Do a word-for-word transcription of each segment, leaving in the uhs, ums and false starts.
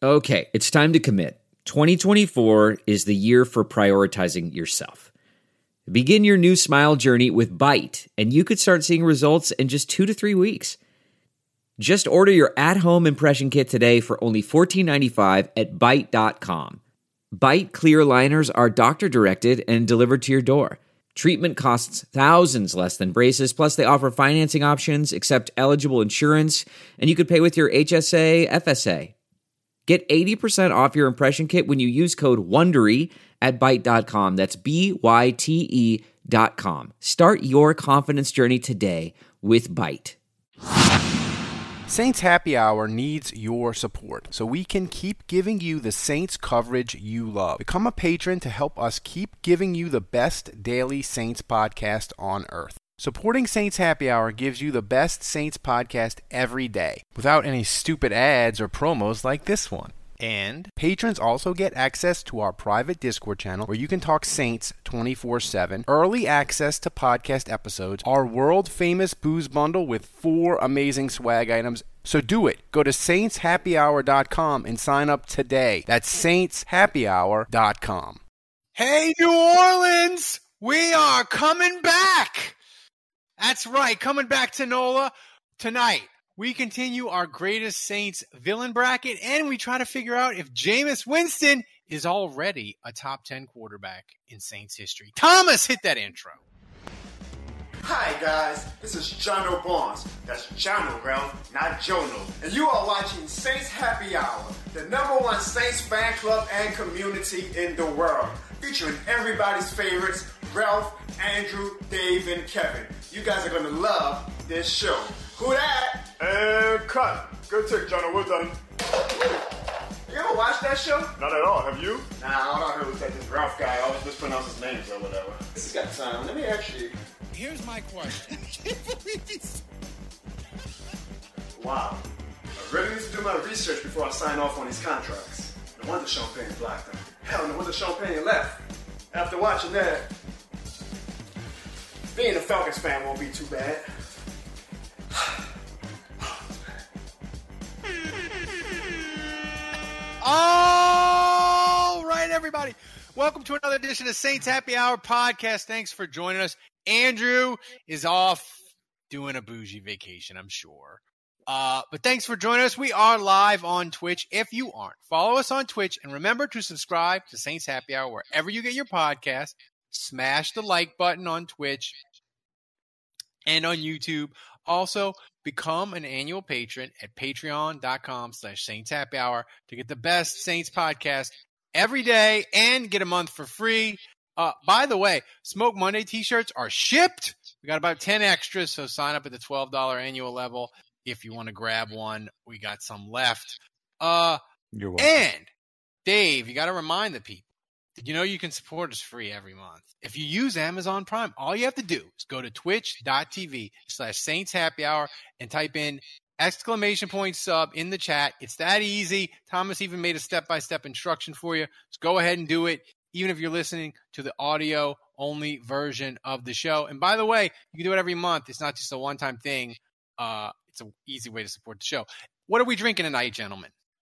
Okay, it's time to commit. twenty twenty-four is the year for prioritizing yourself. Begin your new smile journey with Byte, and you could start seeing results in just two to three weeks. Just order your at-home impression kit today for only fourteen ninety-five at byte dot com. Byte clear aligners are doctor-directed and delivered to your door. Treatment costs thousands less than braces, plus they offer financing options, accept eligible insurance, and you could pay with your H S A, F S A. Get eighty percent off your impression kit when you use code WONDERY at byte dot com. That's B Y T E dot com. Start your confidence journey today with Byte. Saints Happy Hour needs your support so we can keep giving you the Saints coverage you love. Become a patron to help us keep giving you the best daily Saints podcast on earth. Supporting Saints Happy Hour gives you the best Saints podcast every day, without any stupid ads or promos like this one. And patrons also get access to our private Discord channel where you can talk Saints twenty-four seven, early access to podcast episodes, our world-famous booze bundle with four amazing swag items. So do it. Go to saints happy hour dot com and sign up today. That's saints happy hour dot com. Hey, New Orleans! We are coming back! That's right, coming back to NOLA tonight. We continue our greatest Saints villain bracket, and we try to figure out if Jameis Winston is already a top ten quarterback in Saints history. Thomas, hit that intro. Hi guys, this is Jono Barnes. That's Jono, Ralph, not Jono. And you are watching Saints Happy Hour, the number one Saints fan club and community in the world. Featuring everybody's favorites, Ralph, Andrew, Dave, and Kevin. You guys are going to love this show. Who that? And cut. Good take, Jono. We're done. You ever watch that show? Not at all. Have you? Nah, all I heard was that this Ralph guy always mispronounces his names or whatever. This has got time. Let me actually... Here's my question. Wow. I really need to do my research before I sign off on these contracts. No wonder Champagne blocked them. Hell, no wonder Champagne left. After watching that, being a Falcons fan won't be too bad. All right, everybody. Welcome to another edition of Saints Happy Hour podcast. Thanks for joining us. Andrew is off doing a bougie vacation, I'm sure. Uh, but thanks for joining us. We are live on Twitch. If you aren't, follow us on Twitch. And remember to subscribe to Saints Happy Hour wherever you get your podcast. Smash the like button on Twitch and on YouTube. Also, become an annual patron at patreon.com slash Saints Happy Hour to get the best Saints podcast every day and get a month for free. Uh, by the way, Smoke Monday t-shirts are shipped. We got about ten extras, so sign up at the twelve dollars annual level if you want to grab one. We got some left. Uh, You're welcome. And, Dave, you got to remind the people, you know you can support us free every month. If you use Amazon Prime, all you have to do is go to twitch.tv slash Saints Happy Hour and type in exclamation point sub in the chat. It's that easy. Thomas even made a step-by-step instruction for you. So go ahead and do it, even if you're listening to the audio-only version of the show. And by the way, you can do it every month. It's not just a one-time thing. Uh, it's an easy way to support the show. What are we drinking tonight, gentlemen?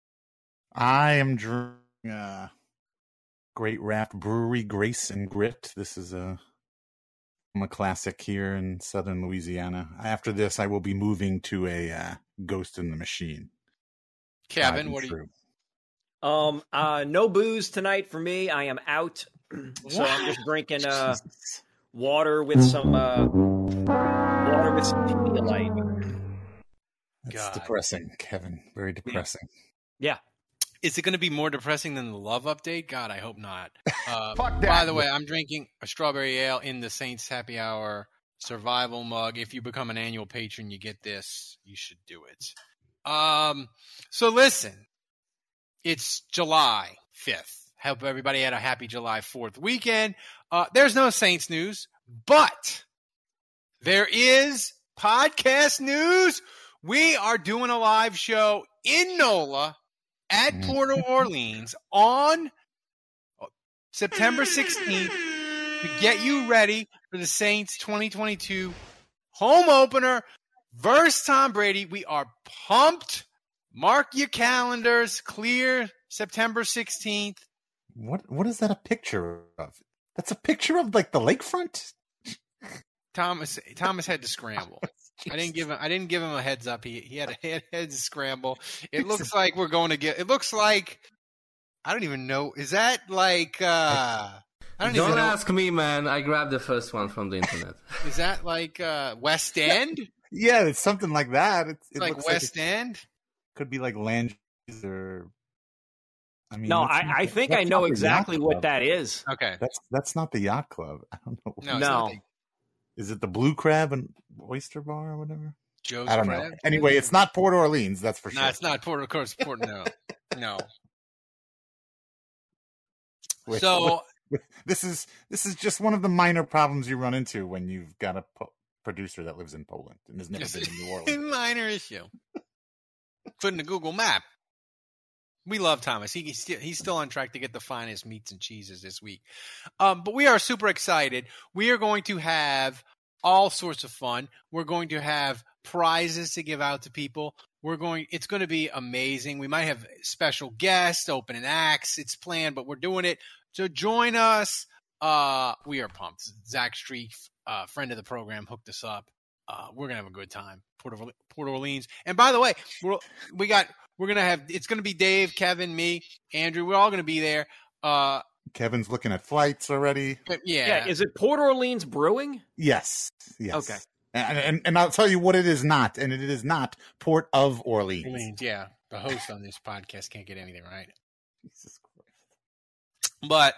I am drinking uh, Great Raft Brewery Grace and Grit. This is a, a classic here in southern Louisiana. After this, I will be moving to a uh, Ghost in the Machine. Kevin, what are you? Um, uh, no booze tonight for me. I am out, so What? I'm just drinking uh water with some uh water with some Pedialyte. That's God. depressing, Kevin. Very depressing. Yeah. Is it going to be more depressing than the love update? God, I hope not. Uh, Fuck that. by the way, I'm drinking a strawberry ale in the Saints Happy Hour survival mug. If you become an annual patron, you get this. You should do it. Um, so listen, it's July fifth. Hope everybody had a happy July fourth weekend. Uh, there's no Saints news, but there is podcast news. We are doing a live show in NOLA at Port Orleans on September sixteenth to get you ready for the Saints twenty twenty-two home opener versus Tom Brady. We are pumped. Mark your calendars. Clear September sixteenth. What what is that a picture of? That's a picture of like the lakefront? Thomas Thomas had to scramble. I didn't give him I didn't give him a heads up. He he had a head, head to scramble. It looks like we're going to get it looks like I don't even know. Is that like uh I don't, don't even know. ask me, man. I grabbed the first one from the internet. Is that like uh West End? Yeah, it's something like that. It's it like looks West like End? Could be like Landry's or I mean, no, that's I, not- I think that's I know not the exactly yacht what club. that is. Okay. That's that's not the yacht club. I don't know. No, it's No. not the- Is it the Blue Crab and Oyster Bar or whatever? Joe's I don't Crab? know. Anyway, it's not Port Orleans, that's for No, sure. it's not Port of course Port no. No. Wait, So wait, this is this is just one of the minor problems you run into when you've got a po- producer that lives in Poland and has never been to New Orleans. minor issue. Put in the Google map. We love Thomas. He, he's, still, he's still on track to get the finest meats and cheeses this week. Um, but we are super excited. We are going to have all sorts of fun. We're going to have prizes to give out to people. We're going. It's going to be amazing. We might have special guests, opening acts. It's planned, but we're doing it. So join us. Uh, we are pumped. Zach Street, uh, friend of the program, hooked us up. Uh, we're gonna have a good time. Port, of, Port Orleans. And by the way, we're, we got. We're gonna have. It's gonna be Dave, Kevin, me, Andrew. We're all gonna be there. Uh, Kevin's looking at flights already. but yeah. Yeah, is it Port Orleans Brewing? Yes. Yes. Okay. And, and and I'll tell you what it is not, and it is not Port of Orleans. Orleans, yeah. The host on this podcast can't get anything right. Jesus Christ. But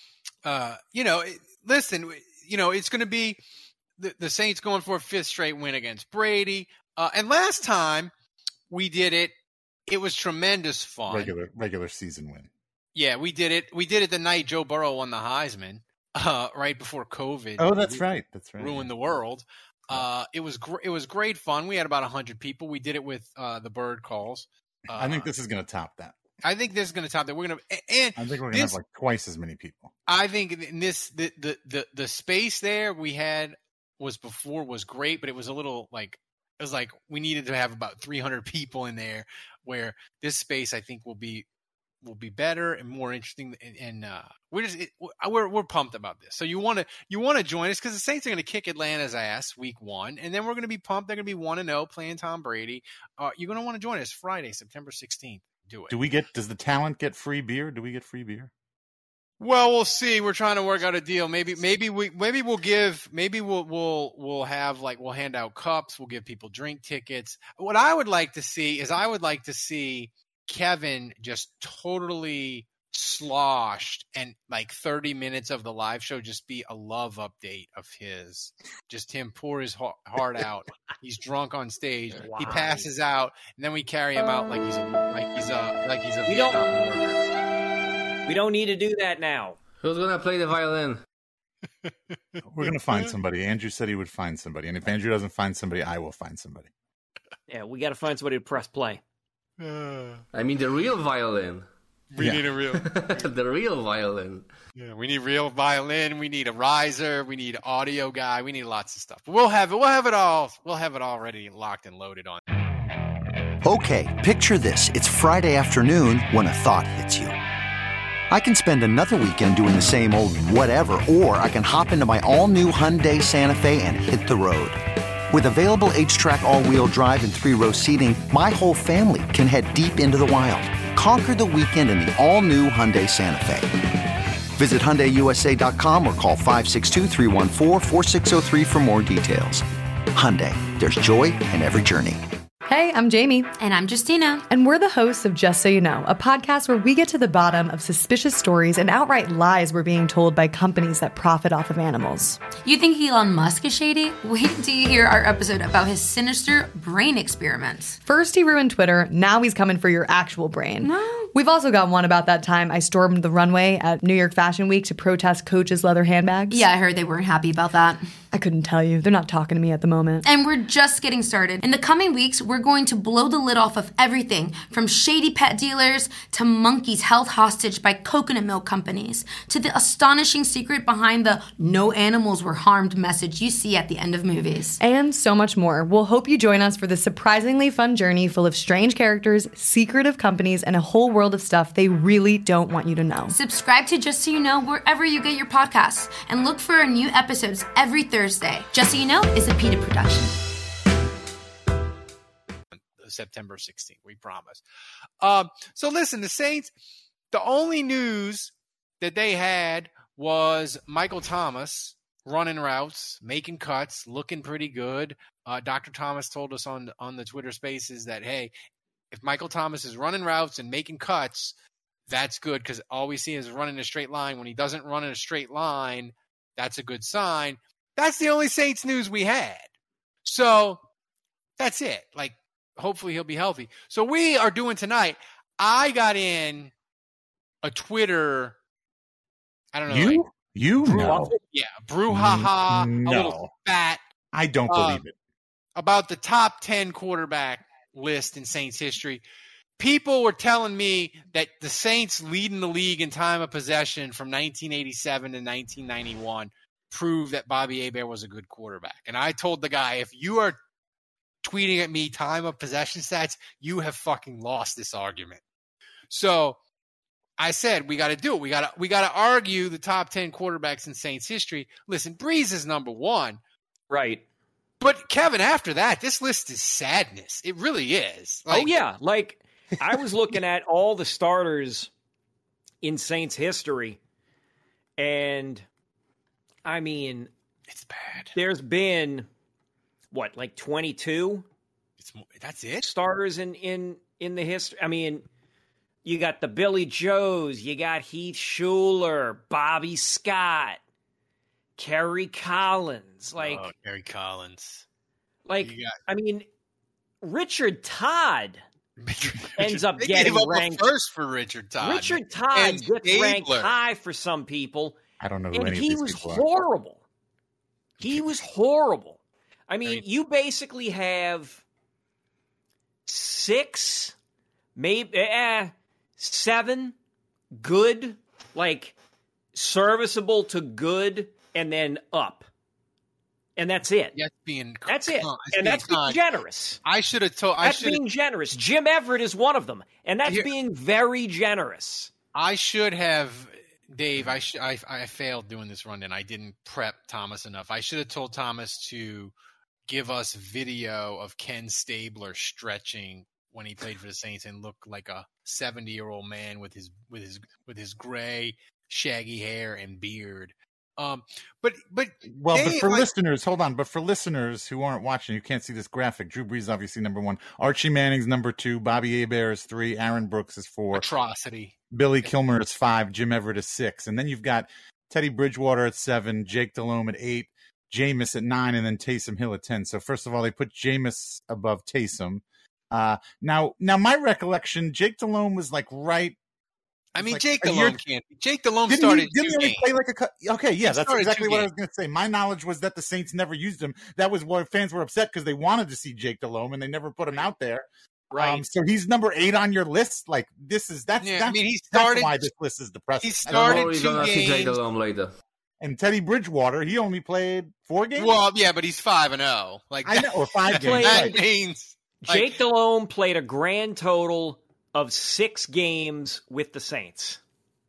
uh, you know, it- listen, you know, it's going to be the, the Saints going for a fifth straight win against Brady. Uh, and last time we did it, it was tremendous fun. Regular regular season win. Yeah, we did it. We did it the night Joe Burrow won the Heisman, uh, right before COVID. Oh, that's right. That's right. Ruined the world. Uh, it was gr- it was great fun. We had about a hundred people. We did it with uh, the bird calls. Uh, I think this is going to top that. I think this is going to top that. We're going to and I think we're going to this- have like twice as many people. I think in this the, the the the space there we had was before was great, but it was a little like it was like we needed to have about three hundred people in there. Where this space I think will be will be better and more interesting, and, and uh, we're just it, we're we're pumped about this. So you want to you want to join us because the Saints are going to kick Atlanta's ass week one, and then we're going to be pumped. They're going to be one and zero playing Tom Brady. Uh, you're going to want to join us Friday, September sixteenth. Do it. Do we get? Does the talent get free beer? Do we get free beer? Well, we'll see. We're trying to work out a deal. Maybe, maybe we, maybe we'll give, maybe we'll, we'll, we'll have like, we'll hand out cups. We'll give people drink tickets. What I would like to see is I would like to see Kevin just totally sloshed and like thirty minutes of the live show just be a love update of his, just him pour his heart out. He's drunk on stage. Wow. He passes out and then we carry him out like he's a, like he's a, like he's a We don't- Vietnam warrior. We don't need to do that now. Who's gonna play the violin? We're going to find somebody. Andrew said he would find somebody, and if Andrew doesn't find somebody, I will find somebody. Yeah, we got to find somebody to press play. I mean the real violin. We Yeah. need a real. The real violin. Yeah, we need real violin. We need a riser. We need audio guy. We need lots of stuff. But we'll have it. We'll have it all. We'll have it already locked and loaded on. Okay, picture this. It's Friday afternoon when a thought hits you. I can spend another weekend doing the same old whatever, or I can hop into my all-new Hyundai Santa Fe and hit the road. With available H-Track all-wheel drive and three-row seating, my whole family can head deep into the wild. Conquer the weekend in the all-new Hyundai Santa Fe. Visit Hyundai U S A dot com or call five six two, three one four, four six zero three for more details. Hyundai, there's joy in every journey. Hey, I'm Jamie. And I'm Justina. And we're the hosts of Just So You Know, a podcast where we get to the bottom of suspicious stories and outright lies we're being told by companies that profit off of animals. You think Elon Musk is shady? Wait till you hear our episode about his sinister brain experiments. First he ruined Twitter, now he's coming for your actual brain. No. We've also got one about that time I stormed the runway at New York Fashion Week to protest Coach's leather handbags. Yeah, I heard they weren't happy about that. I couldn't tell you. They're not talking to me at the moment. And we're just getting started. In the coming weeks, we're going to blow the lid off of everything from shady pet dealers to monkeys held hostage by coconut milk companies to the astonishing secret behind the no animals were harmed message you see at the end of movies. And so much more. We'll hope you join us for this surprisingly fun journey full of strange characters, secretive companies, and a whole world of stuff they really don't want you to know. Subscribe to Just So You Know wherever you get your podcasts and look for our new episodes every Thursday. Just So You Know is a PETA production. September sixteenth, we promise. Um, so listen, the Saints, the only news that they had was Michael Thomas running routes, making cuts, looking pretty good. Uh, Doctor Thomas told us on, on the Twitter Spaces that, hey, if Michael Thomas is running routes and making cuts, that's good because all we see is running a straight line. When he doesn't run in a straight line, that's a good sign. That's the only Saints news we had. So that's it. Like, hopefully he'll be healthy. So we are doing tonight. I got in a Twitter, I don't know. You? Like, you brew, know. Yeah, brouhaha, no. a little spat. I don't believe um, it. About the top ten quarterback list in Saints history. People were telling me that the Saints leading the league in time of possession from nineteen eighty-seven to nineteen ninety-one proved that Bobby Hebert was a good quarterback. And I told the guy, if you are tweeting at me time of possession stats, you have fucking lost this argument. So I said, we got to do it. We got to we got to argue the top ten quarterbacks in Saints history. Listen, Breeze is number one. Right. But Kevin, after that, this list is sadness. It really is. Like, oh, yeah. Like, I was looking at all the starters in Saints history, and, I mean, it's bad. There's been, what, like twenty-two? It's That's it? Starters in, in, in the history. I mean, you got the Billy Joes, you got Heath Schuler, Bobby Scott, Kerry Collins. Like, oh, Kerry Collins. Like, got- I mean, Richard Todd ends up they getting gave up ranked a first for Richard Todd. Richard Todd And gets Stabler. ranked high for some people. I don't know who and any of he these was people are. horrible. He was horrible. I mean, I mean- you basically have six, maybe eh, seven good, like serviceable to good, and then up. And that's it. That's being That's it. con- And that's being con- generous. I should have told. I That's should. being generous. Jim Everett is one of them. And that's Here- being very generous. I should have, Dave. I, sh- I I failed doing this rundown. I didn't prep Thomas enough. I should have told Thomas to give us video of Ken Stabler stretching when he played for the Saints and looked like a seventy-year-old man with his with his with his gray, shaggy hair and beard. Um, but but Well, but Dave, for like- listeners, hold on. But for listeners who aren't watching, you can't see this graphic. Drew Brees obviously number one. Archie Manning's number two. Bobby Hebert is three. Aaron Brooks is four. atrocity. Billy Kilmer is five. Jim Everett is six. And then you've got Teddy Bridgewater at seven. Jake Delhomme at eight. Jameis at nine. And then Taysom Hill at ten. So first of all, they put Jameis above Taysom. Uh, now, now my recollection, Jake Delhomme was like right. I mean, like Jake a year- Delhomme can't. Jake Delhomme Didn't started he, didn't he two only games. play like a cut? Okay, yeah, He that's started exactly two what I was games. going to say. My knowledge was that the Saints never used him. That was why fans were upset because they wanted to see Jake Delhomme and they never put him out there. Right. Um, so he's number eight on your list. Like this is that's Yeah, I that's, mean, he that's started- why this list is depressing. He I don't know. started Oh, you're two gonna see Jake games. Delhomme later. And Teddy Bridgewater, he only played four games. Well, yeah, but he's five and zero. Like I know, or five that, games. That Right. means like, Jake Delhomme played a grand total of six games with the Saints.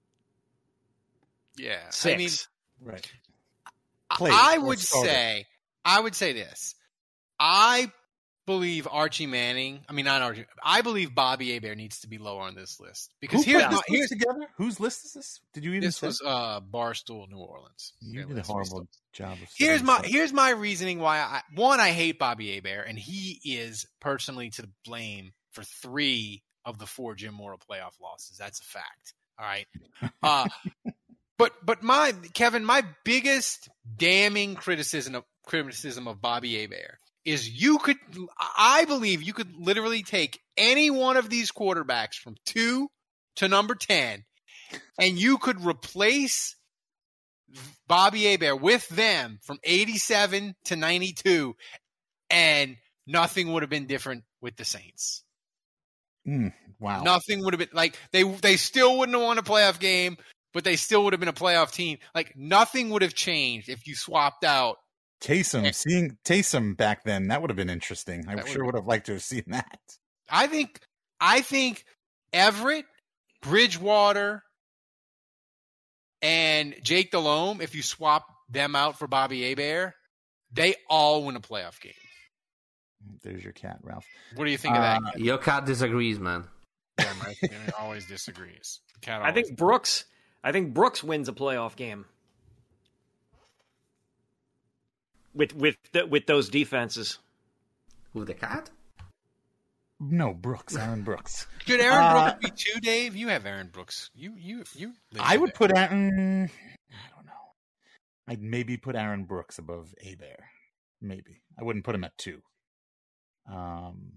yeah. Six. I mean, Right. I- Played I or would started. say, I would say this. I believe Archie Manning. I mean, not Archie. I believe Bobby Hebert needs to be lower on this list because Who here's put my, this here's list together? Whose list is this? Did you even this say? was uh, Barstool New Orleans. You Their did a list. We horrible still- job. Of Here's setting my this up. here's my reasoning why I one I hate Bobby Hebert and he is personally to blame for three of the four Jim Mora playoff losses. That's a fact. All right. Uh, but but my Kevin, my biggest damning criticism of criticism of Bobby Hebert is you could I believe you could literally take any one of these quarterbacks from two to number ten, and you could replace Bobby Hebert with them from eighty-seven to ninety-two, and nothing would have been different with the Saints. Mm, wow. Nothing would have been like they they still wouldn't have won a playoff game, but they still would have been a playoff team. Like nothing would have changed if you swapped out Taysom. and, Seeing Taysom back then, that would have been interesting. I sure would have liked to have seen that. I think I think Everett, Bridgewater, and Jake Delhomme, if you swap them out for Bobby Hebert, they all win a playoff game. There's your cat, Ralph. What do you think uh, of that? Your cat disagrees, man. Yeah, my cat always disagrees. Cat always I think Brooks. I think Brooks wins a playoff game with with the, with those defenses. Who, the cat? No, Brooks. Aaron Brooks. Should Aaron uh, Brooks be two, Dave? You have Aaron Brooks. You you you. I would put Aaron. I don't know. I'd maybe put Aaron Brooks above Hebert. Maybe I wouldn't put him at two. Um,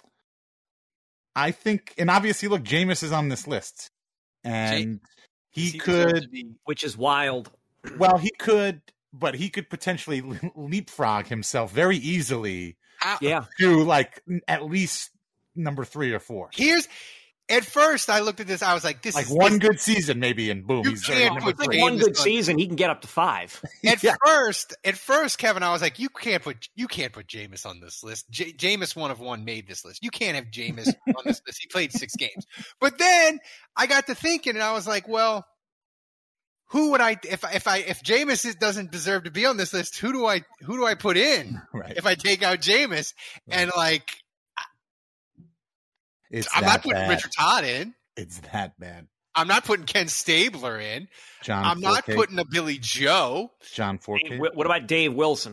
I think, and obviously, look, Jameis is on this list, and he, he could, be, which is wild. Well, he could, but he could potentially leapfrog himself very easily. I, yeah, to like at least number three or four. Here's. At first, I looked at this. I was like, "This like is one this, good season, maybe, and boom, he's can't number put three. One good on. season, he can get up to five. At yeah. first, at first, Kevin, I was like, "You can't put you can't put Jameis on this list. J- Jameis, one of one, made this list. You can't have Jameis on this list. He played six games." But then I got to thinking, and I was like, "Well, who would I if if I if Jameis doesn't deserve to be on this list? Who do I who do I put in right. if I take out Jameis?" Right. And like, it's I'm not putting bad. Richard Todd in. It's that bad. I'm not putting Ken Stabler in. John I'm not Forcade. putting a Billy Joe. John Forcade. What about Dave Wilson?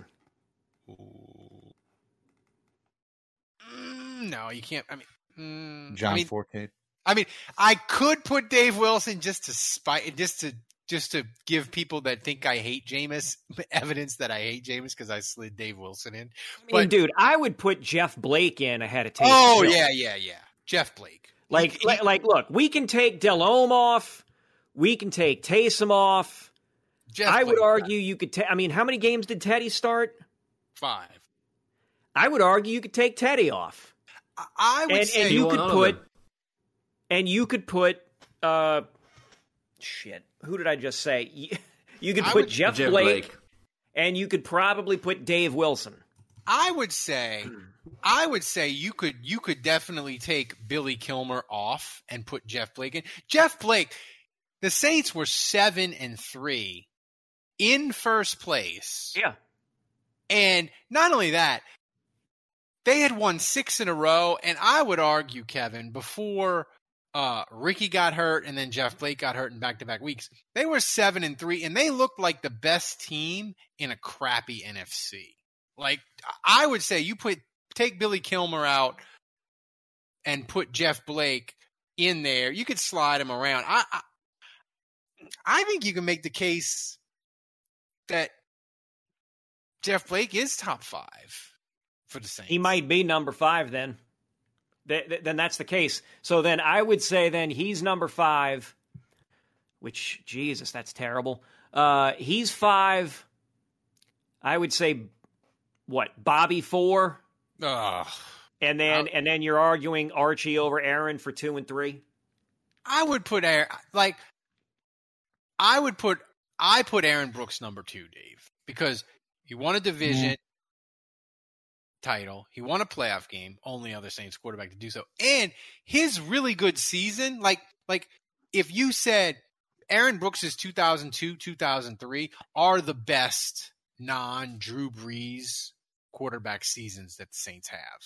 Mm, no, you can't. I mean, mm, John I mean, Forcade. I mean, I could put Dave Wilson just to spite, just to just to give people that think I hate Jameis evidence that I hate Jameis because I slid Dave Wilson in. I mean, but, dude, I would put Jeff Blake in ahead of Taysom Oh Hill. yeah, yeah, yeah. Jeff Blake. Like, he, like, like, look, we can take Delhomme off. We can take Taysom off. Jeff I would Blake, argue you could take, I mean, how many games did Teddy start? Five. I would argue you could take Teddy off. I, I would and, say and you could put, and you could put, uh, shit, who did I just say? You, you could I put would, Jeff, Jeff Blake, Blake, and you could probably put Dave Wilson. I would say, I would say you could you could definitely take Billy Kilmer off and put Jeff Blake in. Jeff Blake, the Saints were seven and three in first place. Yeah, and not only that, they had won six in a row. And I would argue, Kevin, before uh, Ricky got hurt and then Jeff Blake got hurt in back-to-back weeks, they were seven and three, and they looked like the best team in a crappy N F C. Like, I would say you put take Billy Kilmer out and put Jeff Blake in there. You could slide him around. I, I, I think you can make the case that Jeff Blake is top five for the Saints. he might be number five then. Th- th- then that's the case. So then I would say then he's number five, which, Jesus, that's terrible. Uh, he's five. I would say, what, Bobby four? Ugh. And then Uh, and then you're arguing Archie over Aaron for two and three? I would put Aaron, like, I would put, I put Aaron Brooks number two, Dave, because he won a division mm. title. He won a playoff game, only other Saints quarterback to do so. And his really good season, like, like if you said Aaron Brooks' two thousand two, two thousand three are the best non-Drew Brees quarterback seasons that the Saints have.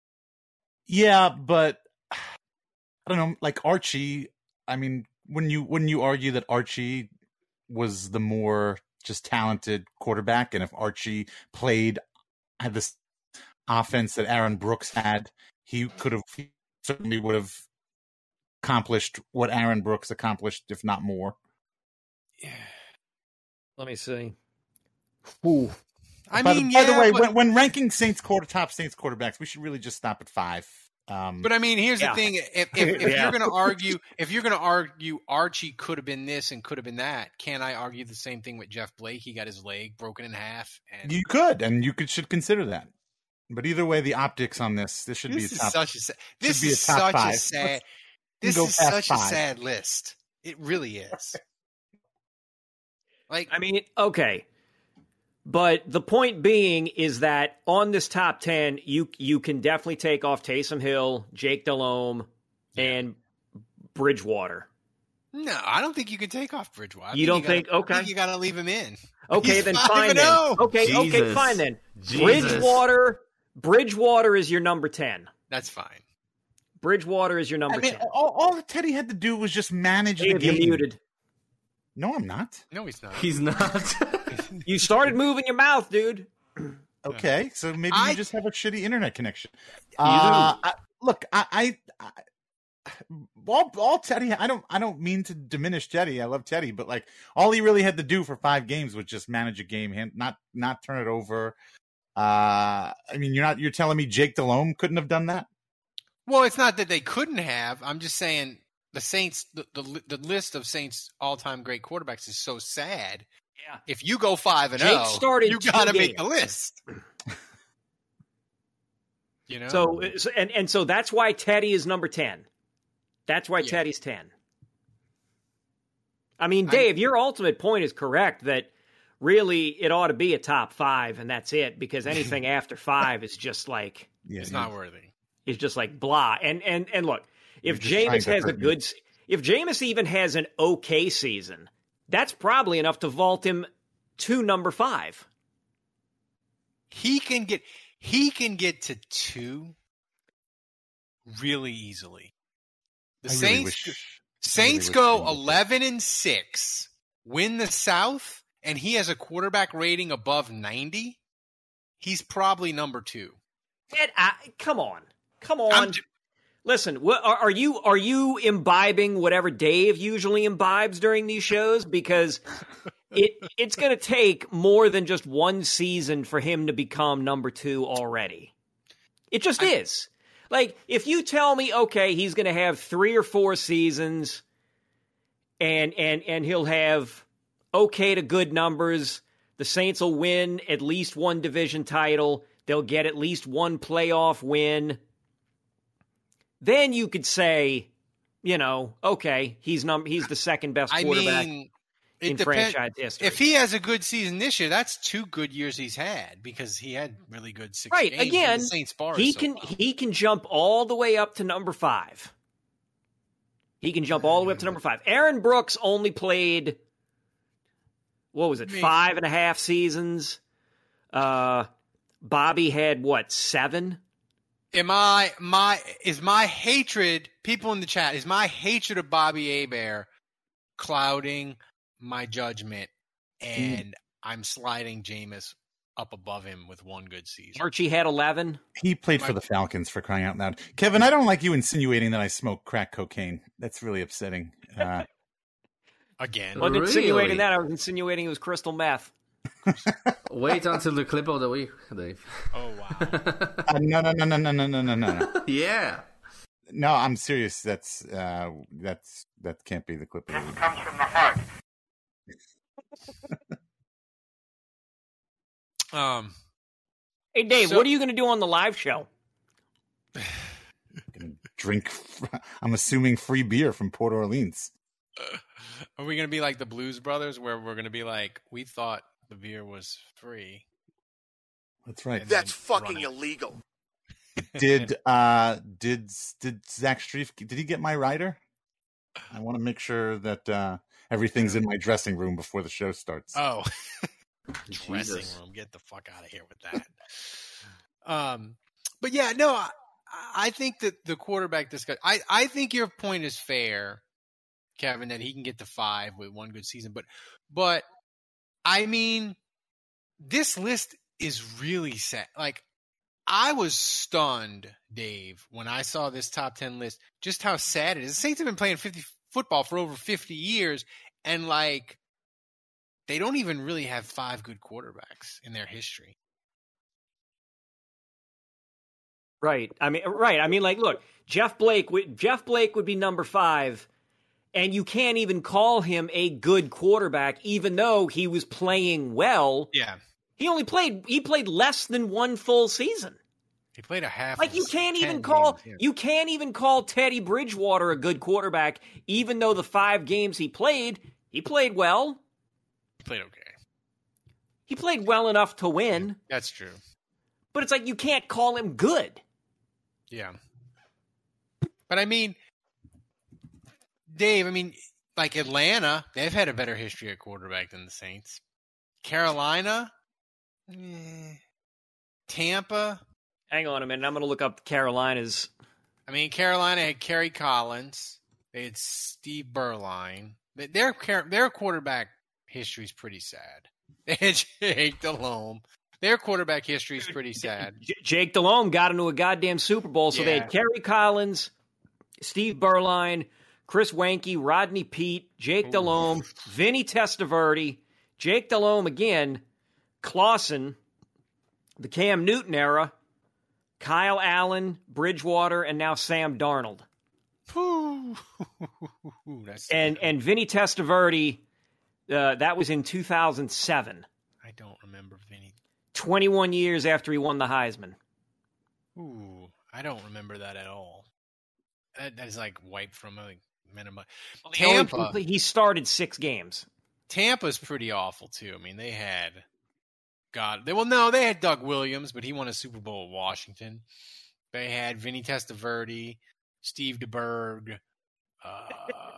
Yeah, but I don't know, like Archie, I mean, when you when you argue that Archie was the more just talented quarterback, and if Archie played had this offense that Aaron Brooks had, he could have he certainly would have accomplished what Aaron Brooks accomplished, if not more. Yeah. Let me see. Ooh. I by mean, the, yeah, by the way, but... when, when ranking Saints quarter top Saints quarterbacks, we should really just stop at five. Um, but I mean, here's yeah. the thing: if, if, if Yeah. you're going to argue, if you're going to argue Archie could have been this and could have been that, can I argue the same thing with Jeff Blake? He got his leg broken in half, and you could, and you could should consider that. But either way, the optics on this this should this be a is top. such a sad, this be a is top such five. a sad. Let's- This go is past such five. a sad list. It really is. Like, I mean, okay. But the point being is that on this top ten, you you can definitely take off Taysom Hill, Jake Delhomme, and Bridgewater. no, I don't think you can take off Bridgewater. I You don't gotta- think- okay. I think you got to leave him in. Okay, He's then five fine and then. oh. Okay, okay, Jesus. fine then. Jesus. Bridgewater, Bridgewater is your number ten. That's fine. Bridgewater is your number I mean, ten. all, all Teddy had to do was just manage the Dave, you're game. muted. No, I'm not. No, he's not. He's not. You started moving your mouth, dude. Okay, so maybe I- you just have a shitty internet connection. Uh, I, look, I, I, I all, all Teddy. I don't, I don't mean to diminish Teddy. I love Teddy, but like, all he really had to do for five games was just manage a game, hand, not, not turn it over. Uh, I mean, you're not, you're telling me Jake Delhomme couldn't have done that? Well, it's not that they couldn't have. I'm just saying the Saints, the the, the list of Saints all-time great quarterbacks is so sad. Yeah. If you go five and Jake zero, started you two got to make the games. list. You know. So, so and and so that's why Teddy is number ten. That's why Yeah. Teddy's ten. I mean, Dave, your ultimate point is correct that really it ought to be a top five, and that's it, because anything after five is just like Yeah, it's yeah. not worthy. is just like blah. And and and look, if You're just trying Jameis to has a hurt me. good, se- if Jameis even has an okay season, that's probably enough to vault him to number five. He can get he can get to two really easily. The I really Saints wish- Saints wish go he would. eleven and six, win the South, and he has a quarterback rating above ninety. He's probably number two. Ed, I, come on, come on. I'm j- Listen, what, are, are you are you imbibing whatever Dave usually imbibes during these shows? Because it it's going to take more than just one season for him to become number two already. It just I- is. Like, if you tell me, okay, he's going to have three or four seasons, and and and he'll have okay to good numbers. The Saints will win at least one division title. They'll get at least one playoff win. Then you could say, you know, okay, he's num- he's the second best I quarterback mean, it in depends. franchise history. If he has a good season this year, that's two good years he's had because he had really good six right, games. and again, the Saints bar is he so can well. he can jump all the way up to number five. He can jump all the way up to number five. Aaron Brooks only played, what was it, I mean- five and a half seasons. Uh, Bobby had what, seven? Am I my is my hatred? People in the chat, is my hatred of Bobby Hebert clouding my judgment, and I'm sliding Jameis up above him with one good season. Archie had eleven. He played for the Falcons, for crying out loud. Kevin, I don't like you insinuating that I smoke crack cocaine. That's really upsetting. Uh, Again, I wasn't Really? insinuating that. I was insinuating it was crystal meth. Wait until the clip of the week, Dave. oh wow, uh, no, no, no, no, no, no, no, no, no. Yeah. No, I'm serious. That's uh, that's that can't be the clip. Of the week. Comes from the heart. um, Hey, Dave, So- what are you going to do on the live show? Gonna drink. I'm assuming free beer from Port Orleans. are we gonna be like the Blues Brothers, where we're gonna be like, we thought the beer was free? That's right. And That's then fucking run it. illegal. Did uh did did Zach Streif did he get my rider? I want to make sure that uh everything's in my dressing room before the show starts. Oh, dressing Jesus. room. Get the fuck out of here with that. um, but yeah, no, I, I think that the quarterback discussion. I I think your point is fair, Kevin, that he can get to five with one good season. But but I mean, this list is really sad. Like, I was stunned, Dave, when I saw this top ten list, just how sad it is. The Saints have been playing fifty football for over fifty years, and like, they don't even really have five good quarterbacks in their history. Right. I mean, right. I mean, like, look, Jeff Blake. Would, Jeff Blake would be number five, and you can't even call him a good quarterback, even though he was playing well. Yeah. He only played. He played less than one full season. He played a half. Like you can't even call. Games, yeah. You can't even call Teddy Bridgewater a good quarterback, even though the five games he played, he played well. He played okay. He played well enough to win. That's true. But it's like you can't call him good. Yeah. But I mean, Dave, I mean, like Atlanta, they've had a better history at quarterback than the Saints. Carolina, eh. Tampa. Hang on a minute. I'm going to look up Carolina's. I mean, Carolina had Kerry Collins. They had Steve Berline. Their their quarterback history is pretty sad. They had Jake Delhomme. Their quarterback history is pretty sad. Jake Delhomme got into a goddamn Super Bowl, so yeah. They had Kerry Collins, Steve Berline, Chris Wanke, Rodney Peete, Jake Ooh. Delhomme, Vinny Testaverde, Jake Delhomme again, Clausen, the Cam Newton era, Kyle Allen, Bridgewater, and now Sam Darnold. That's and and Vinny Testaverde, uh, that was in two thousand seven. I don't remember Vinny. twenty-one years after he won the Heisman. Ooh, I don't remember that at all. That, that is like wiped from a minimum. Well, Tampa, only, he started six games. Tampa's pretty awful too. I mean, they had God. They well, no, they had Doug Williams, but he won a Super Bowl at Washington. They had Vinny Testaverde, Steve DeBerg. Uh,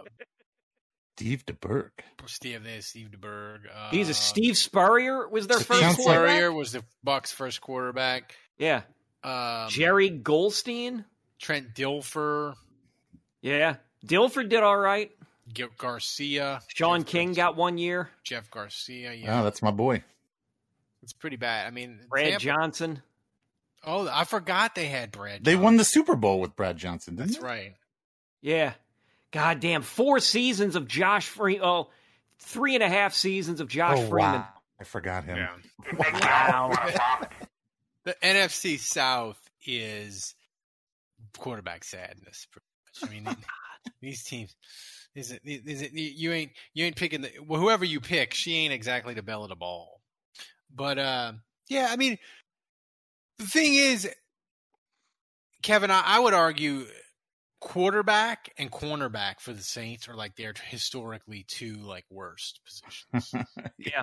Steve DeBerg. Steve, they had Steve DeBerg. Uh, He's a Steve Spurrier was their Steve first quarterback. Spurrier was the Bucs' first quarterback. Yeah. Um, Jerry Goldstein. Trent Dilfer. Yeah. Dilfer did all right. Garcia. Sean Jeff King Garcia. got one year. Jeff Garcia. Yeah. Oh, that's my boy. It's pretty bad. I mean, Brad Tampa, Johnson. Oh, I forgot they had Brad They Johnson. won the Super Bowl with Brad Johnson, didn't That's they? right. Yeah. God damn. Four seasons of Josh Freeman. Oh, three and a half seasons of Josh oh, Freeman. Wow. I forgot him. Yeah. Wow. The N F C South is quarterback sadness. I mean, these teams. Is it? Is it? You ain't. You ain't picking the. Well, whoever you pick, she ain't exactly the belle of the ball. But uh, yeah, I mean, the thing is, Kevin, I, I would argue quarterback and cornerback for the Saints are like they're historically two like worst positions. Yeah.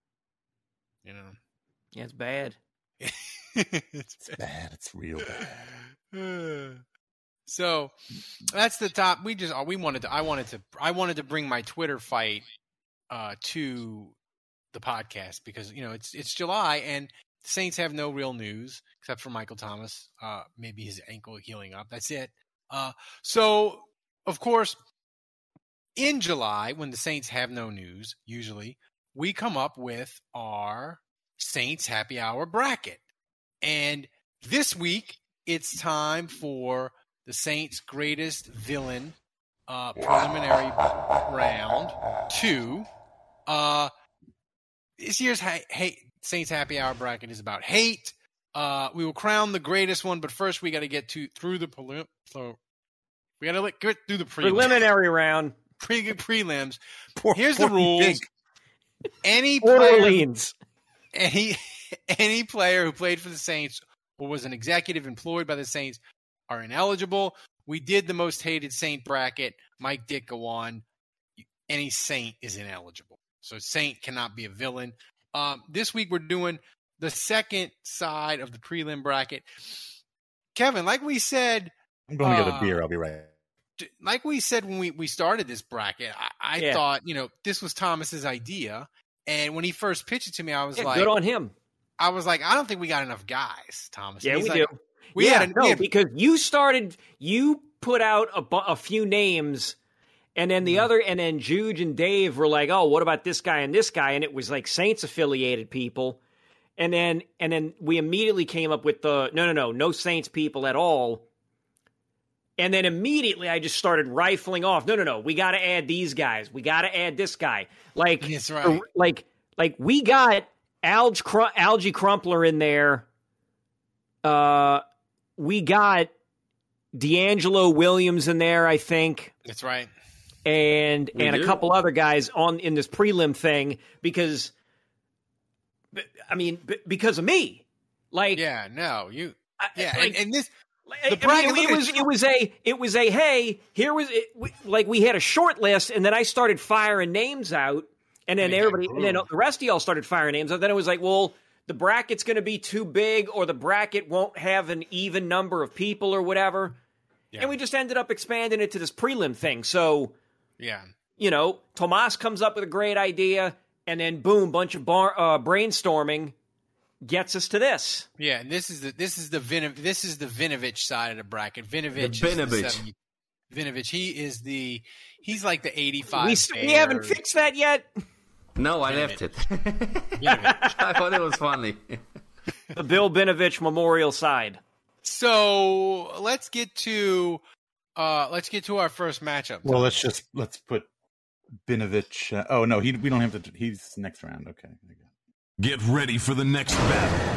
You know. Yeah, it's bad. it's, it's bad. It's real bad. So that's the top. We just we wanted to. I wanted to. I wanted to bring my Twitter fight uh, to the podcast because you know it's it's July and the Saints have no real news except for Michael Thomas. Uh, maybe his ankle healing up. That's it. Uh, so of course, in July when the Saints have no news, usually we come up with our Saints Happy Hour bracket, and this week it's time for the Saints' greatest villain uh, preliminary round two. Uh, this year's ha- hate, Saints Happy Hour bracket is about hate. Uh, we will crown the greatest one, but first we got to get to through the prelim. So we got to get through the prelim- preliminary round. Pre- prelims. Poor, Here's poor the rules. pig. Any Port player, Orleans. any any player who played for the Saints or was an executive employed by the Saints are ineligible. We did the most hated Saint bracket. Mike Ditka won. Any Saint is ineligible. So Saint cannot be a villain. Um, this week we're doing the second side of the prelim bracket. Kevin, like we said... I'm going to uh, get a beer. I'll be right back. Like we said when we, we started this bracket, I, I yeah. thought, you know, this was Thomas's idea. And when he first pitched it to me, I was Yeah, like... good on him. I was like, I don't think we got enough guys, Thomas. Yeah, And we he's like, do. We yeah, had a, no, we had, because you started, you put out a, bu- a few names, and then the mm. other, and then Juge and Dave were like, "Oh, what about this guy and this guy?" And it was like Saints affiliated people, and then and then we immediately came up with the no, no, no, no Saints people at all. And then immediately I just started rifling off. No, no, no, we got to add these guys. We got to add this guy. Like, That's right. like, like we got Alge Cr- Algie Crumpler in there. Uh. we got D'Angelo Williams in there, I think. That's right. And We and do. a couple other guys on in this prelim thing because, I mean, because of me. Like, yeah, no, you, yeah, like, and, and this, the bracket, it, it was it was a it was a hey, here was it, we, like we had a short list, and then I started firing names out, and then everybody, and then the rest of y'all started firing names out. Then it was like, well, the bracket's going to be too big, or the bracket won't have an even number of people, or whatever. Yeah. And we just ended up expanding it to this prelim thing. So, yeah, you know, Tomas comes up with a great idea, and then boom, bunch of bar, uh, brainstorming gets us to this. Yeah, and this is the this is the Vin, this is the Vinovich side of the bracket. Vinovich, The is the Vinovich. seventy Vinovich, he is the he's like the eighty-five. We, we haven't fixed that yet. No, I left it. I thought it was funny. The Bill Vinovich Memorial side. So let's get to uh, let's get to our first matchup. Well, let's just let's put Vinovich. Uh, oh no, he we don't have to. He's next round. Okay. Get ready for the next battle.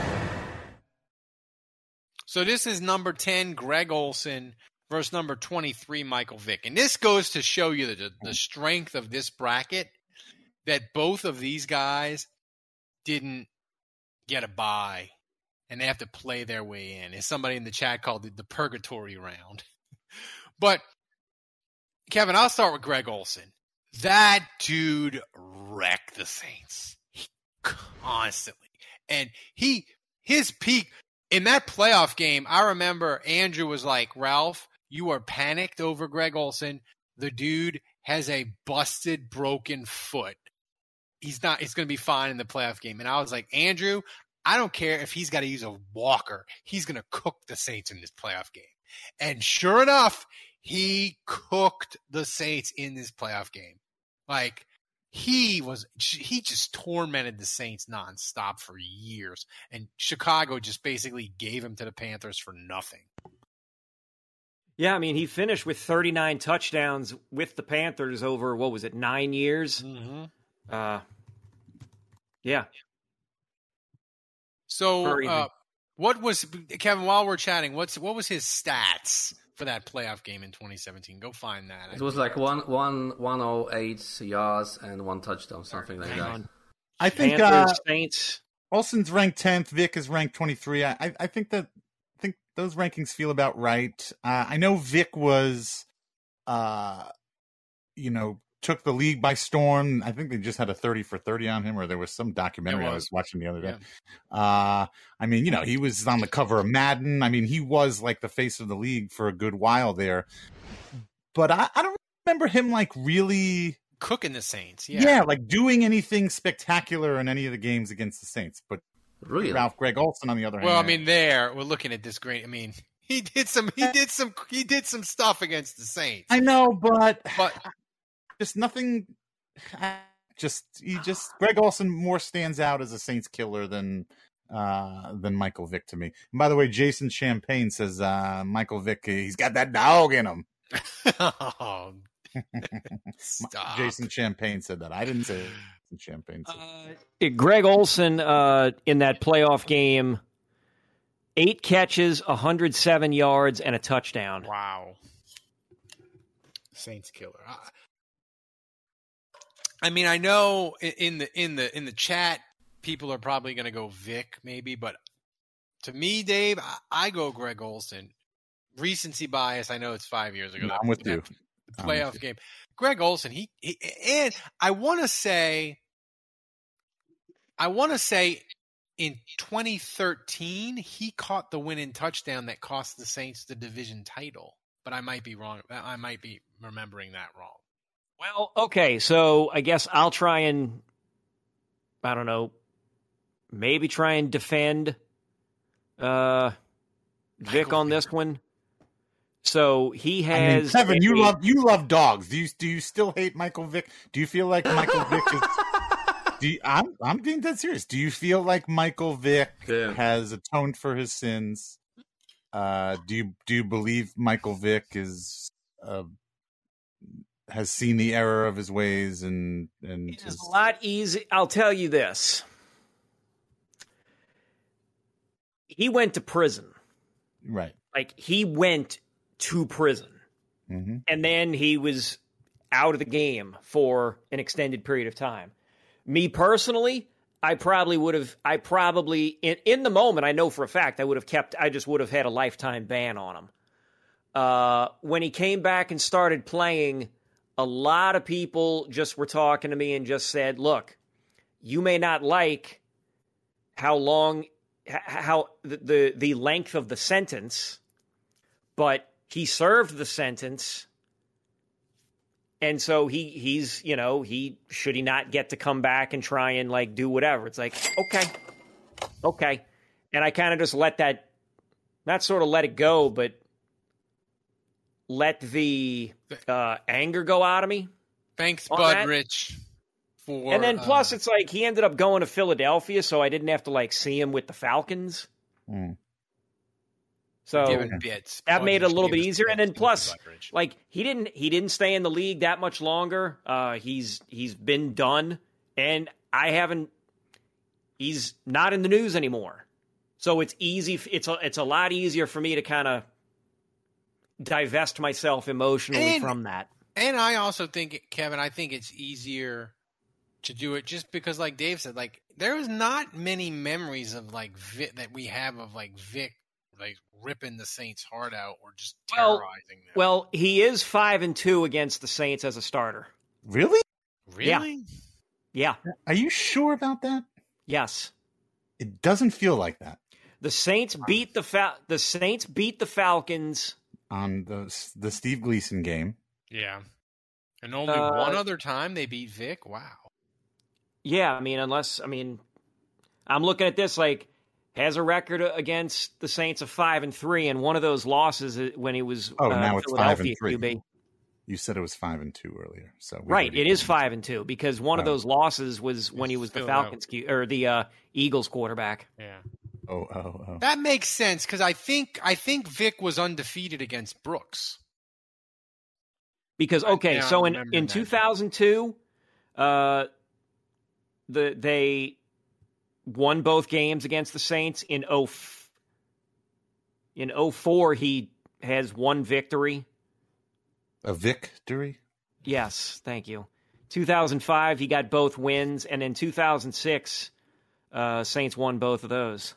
So this is number ten, Greg Olson, versus number twenty-three, Michael Vick. And this goes to show you the, the strength of this bracket, that both of these guys didn't get a bye, and they have to play their way in. As somebody in the chat called it the purgatory round. But, Kevin, I'll start with Greg Olson. That dude wrecked the Saints. He constantly. And he his peak in that playoff game, I remember Andrew was like, Ralph, you are panicked over Greg Olson. The dude has a busted, broken foot. He's not, it's going to be fine in the playoff game. And I was like, Andrew, I don't care if he's got to use a walker. He's going to cook the Saints in this playoff game. And sure enough, he cooked the Saints in this playoff game. Like, he was, he just tormented the Saints nonstop for years. And Chicago just basically gave him to the Panthers for nothing. Yeah, I mean, he finished with thirty-nine touchdowns with the Panthers over, what was it, nine years? Mm-hmm. Uh, yeah. So, uh, what was, Kevin, while we're chatting, what's what was his stats for that playoff game in twenty seventeen? Go find that. It was like one, one, one oh eight yards and one touchdown, something like that. I think Panthers, uh, Saints. Olsen's ranked tenth. Vic is ranked twenty-three. I, I, I think that I think those rankings feel about right. Uh, I know Vic was, uh, you know, took the league by storm. I think they just had a thirty for thirty on him, or there was some documentary was. I was watching the other day. Yeah. Uh, I mean, you know, he was on the cover of Madden. I mean, he was like the face of the league for a good while there. But I, I don't remember him like really cooking the Saints. Yeah. yeah, like doing anything spectacular in any of the games against the Saints. But really, Ralph Greg Olson, on the other well, hand, I mean, there we're looking at this great. I mean, he did some, he did some, he did some stuff against the Saints. I know, but but just nothing. Just he just Greg Olson more stands out as a Saints killer than uh, than Michael Vick to me. And by the way, Jason Champagne says uh, Michael Vick, he's got that dog in him. Oh, stop. Jason Champagne said that. I didn't say it. Jason Champagne said Uh, Greg Olson uh, in that playoff game, eight catches, one hundred seven yards, and a touchdown. Wow. Saints killer. I, I mean, I know in the in the in the chat, people are probably going to go Vic, maybe, but to me, Dave, I, I go Greg Olson. Recency bias. I know it's five years ago. No, I'm with you. The playoff game. Greg Olson. He, he and I want to say, I want to say, in twenty thirteen, he caught the winning touchdown that cost the Saints the division title. But I might be wrong. I might be remembering that wrong. Well, okay, so I guess I'll try and, I don't know, maybe try and defend uh, Vic on this one. So he has. I mean, Kevin, a, you love you love dogs. Do you do you still hate Michael Vick? Do you feel like Michael Vick is? Do you, I'm I'm being dead serious. Do you feel like Michael Vick yeah. has atoned for his sins? Uh, do you do you believe Michael Vick is uh, has seen the error of his ways and and It's just... a lot easy. I'll tell you this. He went to prison. Right. Like, he went to prison. Mm-hmm. And then he was out of the game for an extended period of time. Me personally, I probably would have, I probably, in, in the moment, I know for a fact, I would have kept, I just would have had a lifetime ban on him. Uh, when he came back and started playing, a lot of people just were talking to me and just said, look, you may not like how long, how the, the, the length of the sentence, but he served the sentence. And so he he's, you know, he should he not get to come back and try and like do whatever? It's like, okay, okay. And I kind of just let that, not sort of let it go, but let the uh, anger go out of me. Thanks, on Bud that. Rich. For, And then plus uh, it's like he ended up going to Philadelphia, so I didn't have to like see him with the Falcons. Mm. So Given bits. that made it a Bud little Rich bit gave us easier. And then bits. plus, Bud Rich. like he didn't he didn't stay in the league that much longer. Uh, he's he's been done, and I haven't. He's not in the news anymore, so it's easy. It's a it's a lot easier for me to kind of divest myself emotionally And- from that. And I also think, Kevin, I think it's easier to do it just because, like Dave said, like there's not many memories of like Vic that we have of like Vic like ripping the Saints' heart out or just Well, terrorizing them. well, he is five and two against the Saints as a starter. Really? Really? Yeah. Are you sure about that? Yes. It doesn't feel like that. The Saints beat the Fal- the Saints beat the Falcons On the the Steve Gleason game. Yeah. And only Uh, one other time they beat Vic. Wow. Yeah, I mean, unless I mean, I'm looking at this like has a record against the Saints of five and three, and one of those losses is when he was Oh, uh, now it's five Philadelphia and three. Q B. You said it was five and two earlier, so we Right, already it is know. five and two because one of Oh. those losses was when he was the Philadelphia. Falcons Q, or the uh, Eagles quarterback. Yeah. Oh, oh, oh. That makes sense because I think I think Vic was undefeated against Brooks. Because okay, Yeah, so I'm in in remembering that. two thousand two, uh, the they won both games against the Saints. In oh in oh four, he has one victory. A victory? Yes, thank you. two thousand five, he got both wins, and in two thousand six, uh, Saints won both of those.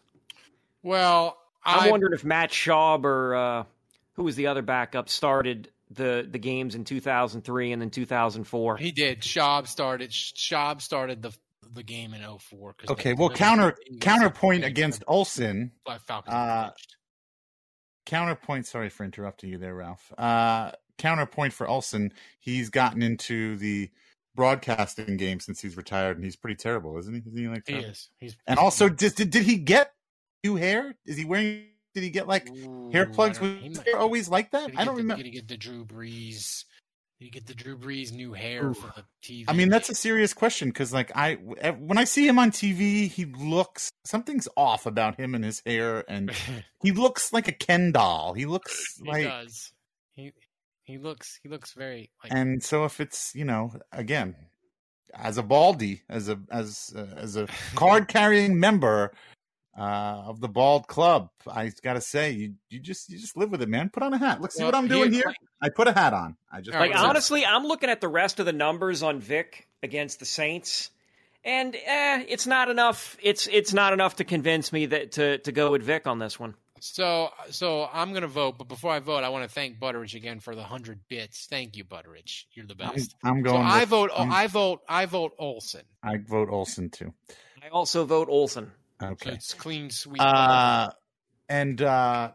Well, I'm I wondering if Matt Schaub or uh, who was the other backup started the the games in two thousand three and then two thousand four. he did. Schaub started. Schaub started the the game in oh four. Okay, well, counter counterpoint against Olsen. Falcons Uh, clinched. Counterpoint. Sorry for interrupting you there, Ralph. Uh, counterpoint for Olsen. He's gotten into the broadcasting game since he's retired, and he's pretty terrible, isn't he? Isn't he like He terrible? is. He's And also, did, did did he get new hair? Is he wearing? Did he get like Ooh, hair plugs? I Was don't- he his might- hair always like that? Did he I get don't the, remember. Did he get the Drew Brees? Did he get the Drew Brees new hair Ooh. for the T V? I mean, that's a serious question because, like, I when I see him on T V, he looks something's off about him and his hair, and he looks like a Ken doll. He looks he like, does. He he looks he looks very like. and so if it's you know, again, as a baldy, as a as uh, as a card carrying member uh, of the Bald Club, I gotta say, you you just you just live with it, man. Put on a hat. Look, see Well, what I'm doing here- here. I put a hat on. I just All right, Like so- honestly, I'm looking at the rest of the numbers on Vic against the Saints, and eh, it's not enough. It's it's not enough to convince me that to to go with Vic on this one. So so I'm gonna vote, but before I vote, I want to thank Butteridge again for the hundred bits. Thank you, Butteridge. You're the I'm, best. I'm So going. I with- vote. I'm- I vote. I vote Olsen. I vote Olsen too. I also vote Olsen. So Okay. it's clean sweep. Uh, and uh,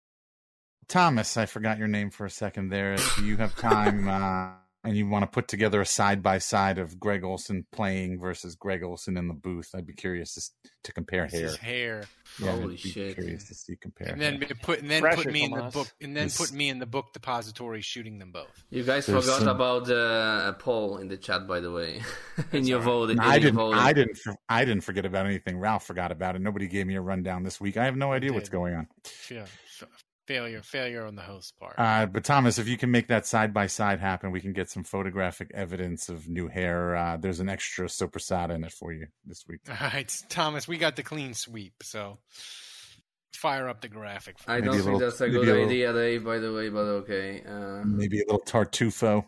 Thomas, I forgot your name for a second there. If you have time uh, and you want to put together a side by side of Greg Olsen playing versus Greg Olsen in the booth, I'd be curious to, to compare It's hair. his hair, Yeah, Holy I'd be shit. curious to see compare. and then hair. put and then Pressure put me in from the us. book, and then This- put me in the book depository, shooting them both. You guys There's forgot some- about the uh, poll in the chat, by the way. in your vote, in I your didn't. voting. I didn't. for- I didn't forget about anything. Ralph forgot about it. Nobody gave me a rundown this week. I have no idea what's did. going on. Yeah, f- failure, failure on the host part. Uh, but Thomas, if you can make that side by side happen, we can get some photographic evidence of new hair. Uh, there's an extra soprasada in it for you this week. All right, Thomas, we got the clean sweep. So fire up the graphic. For I me. don't Maybe a think little- that's a maybe good a little- idea, Dave, by the way, but okay. Uh, Maybe a little Tartufo.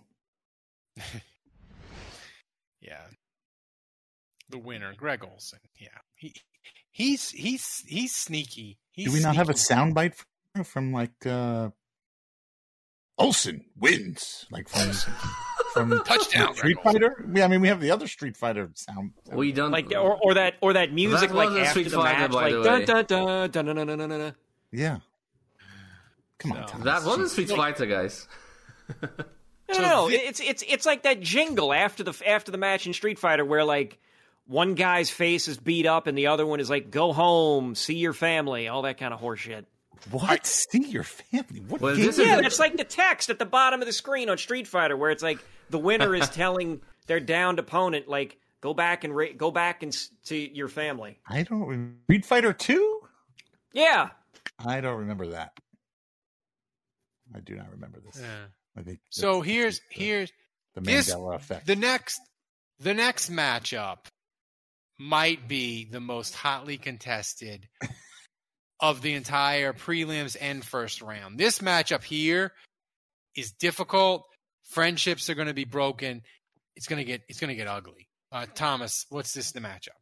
Yeah. The winner, Greg Olson. Yeah. He he's he's he's sneaky. He's Do we not have a sneaky. soundbite from, from like uh Olsen wins, like from from Touchdown, Street Greg Olson. Fighter? Yeah, I mean we have the other Street Fighter sound. we don't Like or, or that or that music That like was a after Street the Fighter, match, by like the dun way. dun dun dun dun dun dun dun dun. Yeah. Come on, No. Thomas. That was a Jeez. Street Fighter, guys. No, no, no. It's it's it's like that jingle after the after the match in Street Fighter where like one guy's face is beat up and the other one is like "Go home, see your family," all that kind of horseshit. What? See your family? What? Well, game this is is Yeah, the- that's like the text at the bottom of the screen on Street Fighter where it's like the winner is telling their downed opponent like go back and ra- go back and s- to your family. I don't remember. Street Fighter two? Yeah. I don't remember that. I do not remember this. Yeah. I think So that's here's the, here's the this Mandela effect. the next the next matchup might be the most hotly contested of the entire prelims and first round. This matchup here is difficult. Friendships are going to be broken. It's going to get it's going to get ugly. Uh, Thomas, what's this the matchup?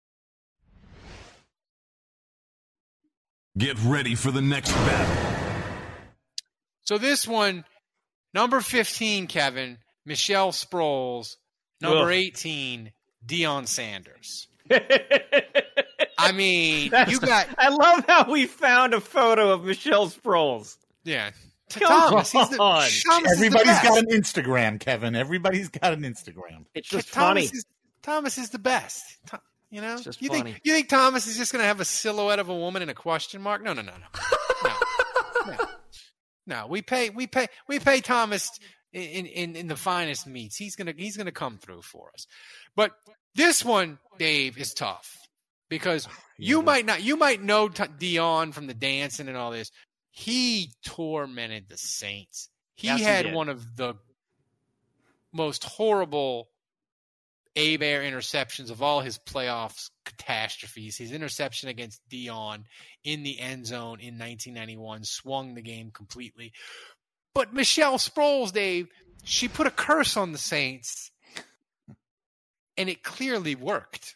Get ready for the next battle. So this one, number fifteen, Kevin, Michelle Sproles. Number Ugh. eighteen, Deion Sanders. I mean, That's- you got I love how we found a photo of Michelle Sproles. yeah. Come Thomas, he's the, on. Thomas is the Everybody's best. got an Instagram, Kevin. Everybody's got an Instagram. It's just Thomas funny. Is, Thomas is the best. Tho- You know, It's just you funny. think you think Thomas is just going to have a silhouette of a woman and a question mark? No, no, no, no, no, no. No, we pay, we pay, we pay Thomas in in, in the finest meats. He's gonna he's gonna come through for us. But this one, Dave, is tough because you might not, you might know T- Dion from the dancing and all this. He tormented the Saints. He Yes, he had did. one of the most horrible A-Bear interceptions of all his playoffs catastrophes. His interception against Dion in the end zone in nineteen ninety-one swung the game completely. But Michelle Sproles, Dave, she put a curse on the Saints, and it clearly worked.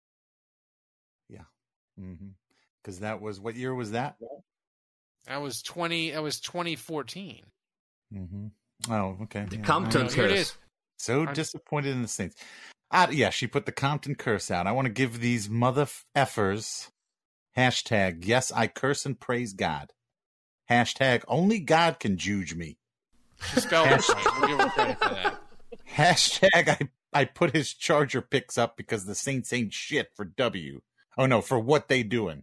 Because mm-hmm. that was, what year was that? That was twenty. That was twenty fourteen. Mm-hmm. Oh, okay. The Yeah, Compton all right. Here it curse. is. So I'm- disappointed in the Saints. Uh, yeah, she put the Compton curse out. I want to give these mother effers hashtag, yes, I curse and praise God. Hashtag, only God can juge me. She spelled it right. We'll give her credit for that. Hashtag, I, I put his Charger picks up because the Saints ain't shit for W. Oh, no, for what they doing.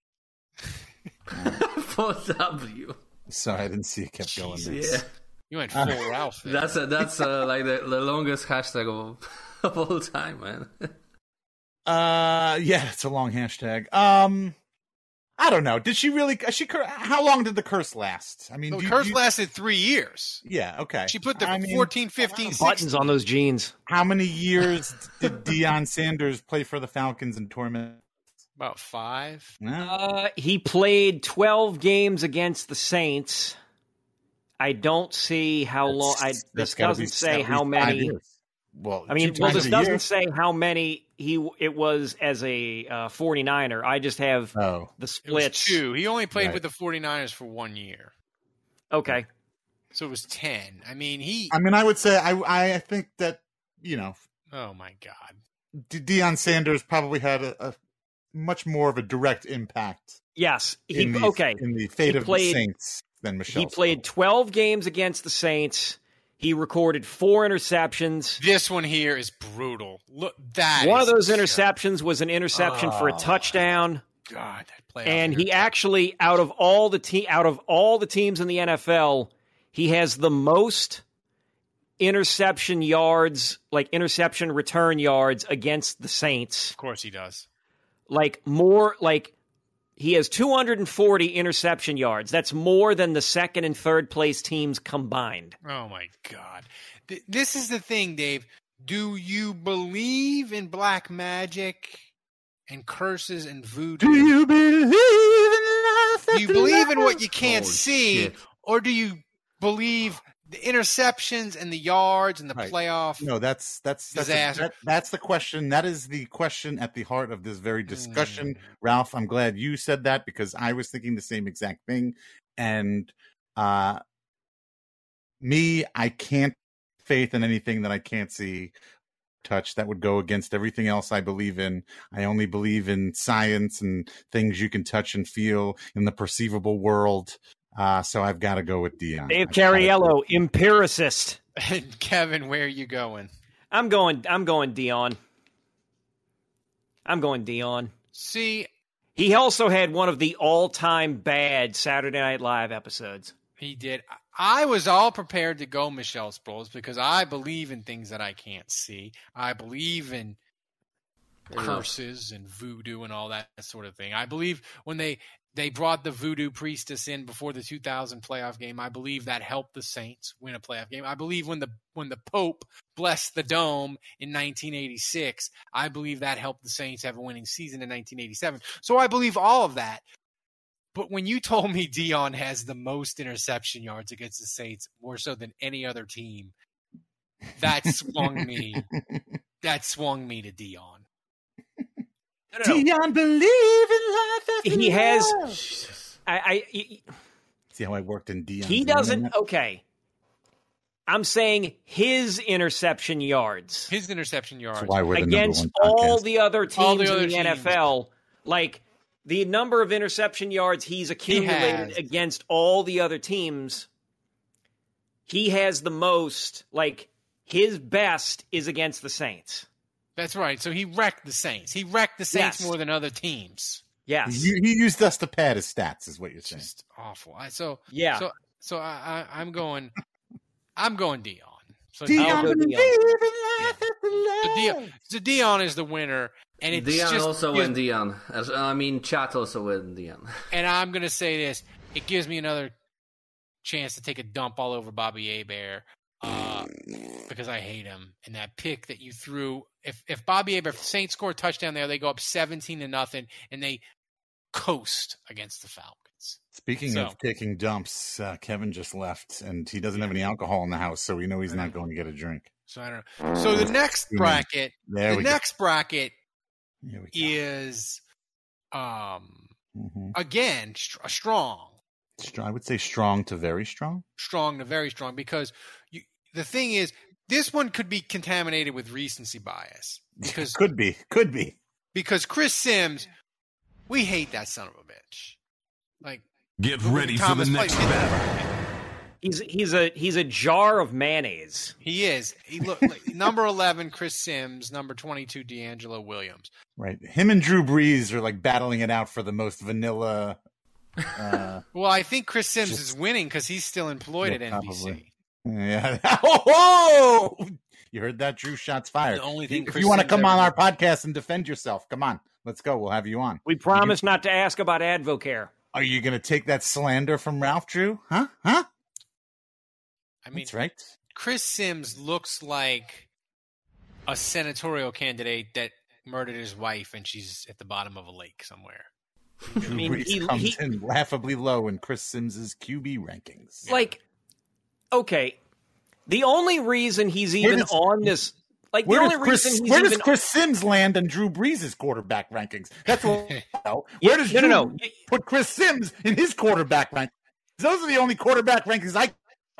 For W. Sorry, I didn't see it kept going. Yeah. There. You went full Ralph. There. That's a, that's uh, like the, the longest hashtag of, of all time, man. Uh, yeah, it's a long hashtag. Um, I don't know. Did she really? She cur- how long did the curse last? I mean, The do you- curse do you- lasted three years. Yeah, okay. She put the I mean, fourteen, fifteen, Buttons sixteen. on those jeans. How many years did Deion Sanders play for the Falcons and torment? About five. Uh, he played twelve games against the Saints. I don't see how long. I, That's this gotta be doesn't say at least how five many. years. Well, I mean, two well, times this a year. doesn't say how many he it was as a uh, forty-niner. I just have Oh, the It was splits. two. He only played Right. with the 49ers for one year. Okay. So it was ten. I mean, he. I mean, I would say I I think that you know Oh, my God. De- Deion Sanders probably had a, a much more of a direct impact. Yes. He in the, okay. in the fate He of played- the Saints than Michelle. He played twelve games against the Saints. He recorded four interceptions. This one here is brutal. Look, that One is of those interceptions was an interception for a Oh. touchdown. God, that playoff And he interception. actually, out of all the te- out of all the teams in the N F L, he has the most interception yards, like interception return yards against the Saints. Of course he does. Like more, like he has two hundred forty interception yards. That's more than the second and third place teams combined. Oh, my God. Th- This is the thing, Dave. Do you believe in black magic and curses and voodoo? Do you believe in Do you believe in what you can't Oh, see, shit. or do you believe the interceptions and the yards and the Right. playoff? No, that's that's that's, a, Disaster. that, that's the question. That is the question at the heart of this very discussion, Ralph. I'm glad you said that because I was thinking the same exact thing. And uh, me, I can't faith in anything that I can't see, touch. That would go against everything else I believe in. I only believe in science and things you can touch and feel in the perceivable world. Uh, so I've got to go with Dion. Dave I've gotta Cariello, go. empiricist. And Kevin, where are you going? I'm going. I'm going Dion. I'm going Dion. See, He also had one of the all-time bad Saturday Night Live episodes. he did. I was all prepared to go Michelle Sproles because I believe in things that I can't see. I believe in curses and voodoo and all that sort of thing. I believe when they they brought the voodoo priestess in before the two thousand playoff game, I believe that helped the Saints win a playoff game. I believe when the when the Pope blessed the dome in nineteen eighty-six, I believe that helped the Saints have a winning season in nineteen eighty-seven. So I believe all of that. But when you told me Dion has the most interception yards against the Saints, more so than any other team, that swung me. That swung me to Dion. No, no, no. Dion, believe in life. After He has. love. I. I he, See how I worked in Dion. he doesn't. Okay. I'm saying his interception yards His interception yards. That's why we're the number against one all podcast. the other teams All the other in the N F L, like the number of interception yards he's accumulated has. against all the other teams, he has the most. Like his best is against the Saints. That's right. So he wrecked the Saints. He wrecked the Saints Yes. more than other teams. Yes. He, he used us to pad his stats, is what you're saying. Just awful. I, so Yeah. So so I, I I'm going. I'm going Dion. So Dion, I'll go believe Dion. in life after So love. Dion, so Dion is the winner, and it's Dion just. also gives- win Dion. As- I mean, Chat also win Dion. And I'm going to say this: it gives me another chance to take a dump all over Bobby Hebert uh, because I hate him. And that pick that you threw, if if Bobby Hebert, if the Saints score a touchdown there, they go up seventeen to nothing, and they coast against the Falcons. Speaking So- of taking dumps, uh, Kevin just left, and he doesn't have any alcohol in the house, so we know he's not going to get a drink. So I don't know. So the next bracket, There the we go. next bracket Here we go. is, um, Mhm. again str- strong, Strong- I would say strong to very strong. strong to very strong because you, the thing is, this one could be contaminated with recency bias because Could be, could be. because Chris Sims, we hate that son of a bitch. Like Get look at ready for Thomas the Play- next battle. He's he's a he's a jar of mayonnaise. He is. He look like, number eleven, Chris Sims. Number twenty-two, D'Angelo Williams. Right. Him and Drew Brees are like battling it out for the most vanilla. Uh, Well, I think Chris Sims Just- is winning because he's still employed Yeah, at N B C. probably. yeah. Oh, whoa! You heard that, Drew? Shots fired. The only thing if Chris you want to Sims come ever on our did- podcast and defend yourself, come on. Let's go. We'll have you on. We promise not to ask about Advocare. Are you going to take that slander from Ralph, Drew? Huh? Huh? I mean, That's right. Chris Sims looks like a senatorial candidate that murdered his wife and she's at the bottom of a lake somewhere. Drew mean, Brees he- comes he- in laughably low in Chris Sims's Q B rankings. Like, okay, the only reason he's Where even does- on this, like, the Where only does Chris, reason he's where does even Chris Sims land in Drew Brees' quarterback rankings? That's what. Where Yeah, does no, Drew no, no. put Chris Sims in his quarterback rankings? Those are the only quarterback rankings I.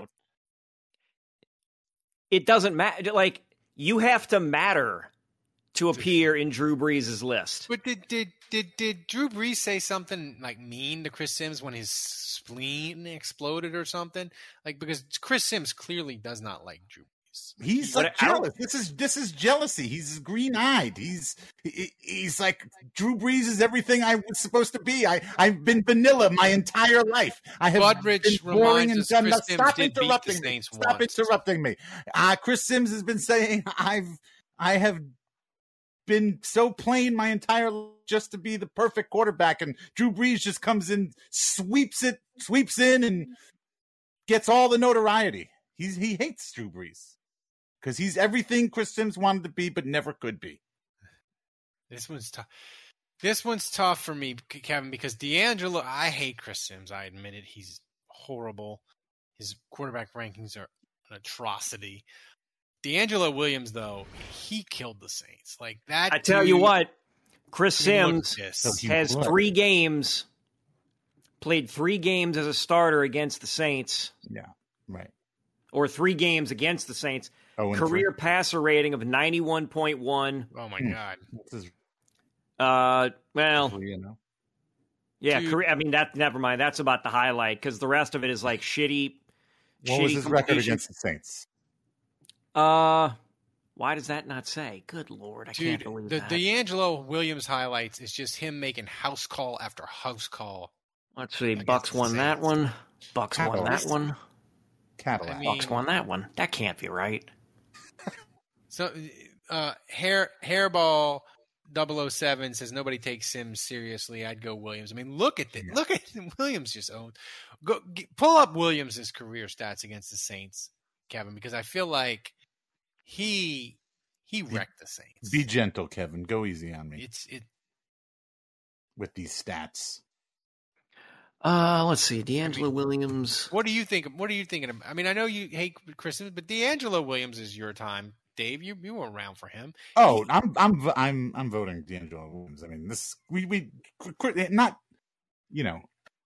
it doesn't matter. Like, you have to matter to appear in Drew Brees' list. But did did did did Drew Brees say something like mean to Chris Sims when his spleen exploded or something? Like because Chris Sims clearly does not like Drew Brees. He's But like I don't- jealous. This is this is jealousy. He's green eyed. He's he, he's like Drew Brees is everything I was supposed to be. I I've been vanilla my entire life. I have Budrich been boring reminds and us done. Chris nothing. Sims Stop did beat the interrupting me. Saints Stop once. interrupting me. Uh, Chris Sims has been saying I've I have been so plain my entire life just to be the perfect quarterback, and Drew Brees just comes in, sweeps it, sweeps in, and gets all the notoriety. He's he hates Drew Brees because he's everything Chris Sims wanted to be but never could be. This one's tough. This one's tough for me, Kevin, because D'Angelo, I hate Chris Sims. I admit it. He's horrible. His quarterback rankings are an atrocity. D'Angelo Williams, though, he killed the Saints. Like that. I tell dude, you what, Chris I mean, Sims has three games, played three games as a starter against the Saints. Yeah, right. Or three games against the Saints. Oh, Career three. passer rating of ninety-one point one. Oh, my God. Uh, well, Three, you know? yeah, Dude. career, I mean, that. Never mind. That's about the highlight because the rest of it is like shitty. What shitty was his record completion. against the Saints? Uh, why does that not say? Good Lord, I Dude, can't believe the that. D'Angelo Williams highlights is just him making house call after house call. Let's see. against Bucks the won that Saints. one. Bucks won Catalyst. that one. Cadillac. I mean- Bucks won that one. That can't be right. So, uh, hair hairball double oh seven says nobody takes Sims seriously. I'd go Williams. I mean, look at it. Look at Williams just owned. Go g pull up Williams' career stats against the Saints, Kevin, because I feel like he he wrecked the Saints. Be gentle, Kevin. Go easy on me It's it. with these stats. Uh, let's see. D'Angelo Williams. What do you think? What are you thinking? Of, I mean, I know you hate Chris Sims, but D'Angelo Williams is your time. Dave, you you were around for him. Oh, I'm I'm I'm I'm voting D'Angelo Williams. I mean, this we we not you know.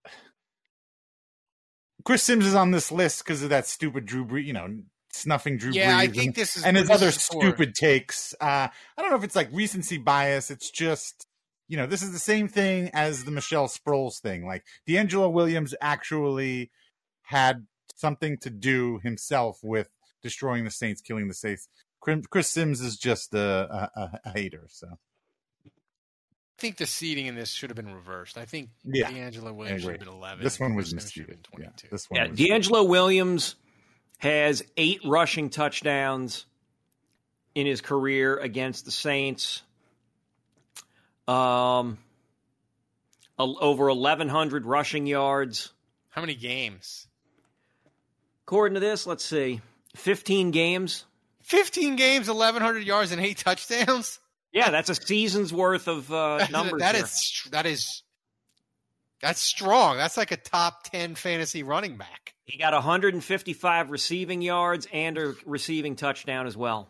Chris Sims is on this list because of that stupid Drew Brees, you know, snuffing Drew Yeah, Brees. I think and, this is and his what other this is for. stupid takes. Uh, I don't know if it's like recency bias. It's just, you know, this is the same thing as the Michelle Sproles thing. Like D'Angelo Williams actually had something to do himself with destroying the Saints, killing the Saints. Chris Sims is just a, a, a hater. So I think the seeding in this should have been reversed. I think Yeah, D'Angelo I Williams should agree. have been eleven. This one was Chris Sims should have miscued. been Yeah, twenty-two. this one Yeah, was D'Angelo Williams has eight rushing touchdowns in his career against the Saints. Um, a- over eleven hundred rushing yards. How many games? According to this, let's see, fifteen games. Fifteen games, eleven hundred yards, and eight touchdowns. Yeah, that's a season's worth of uh, numbers. that there. is that is that's strong. That's like a top ten fantasy running back. He got one hundred fifty-five receiving yards and a receiving touchdown as well.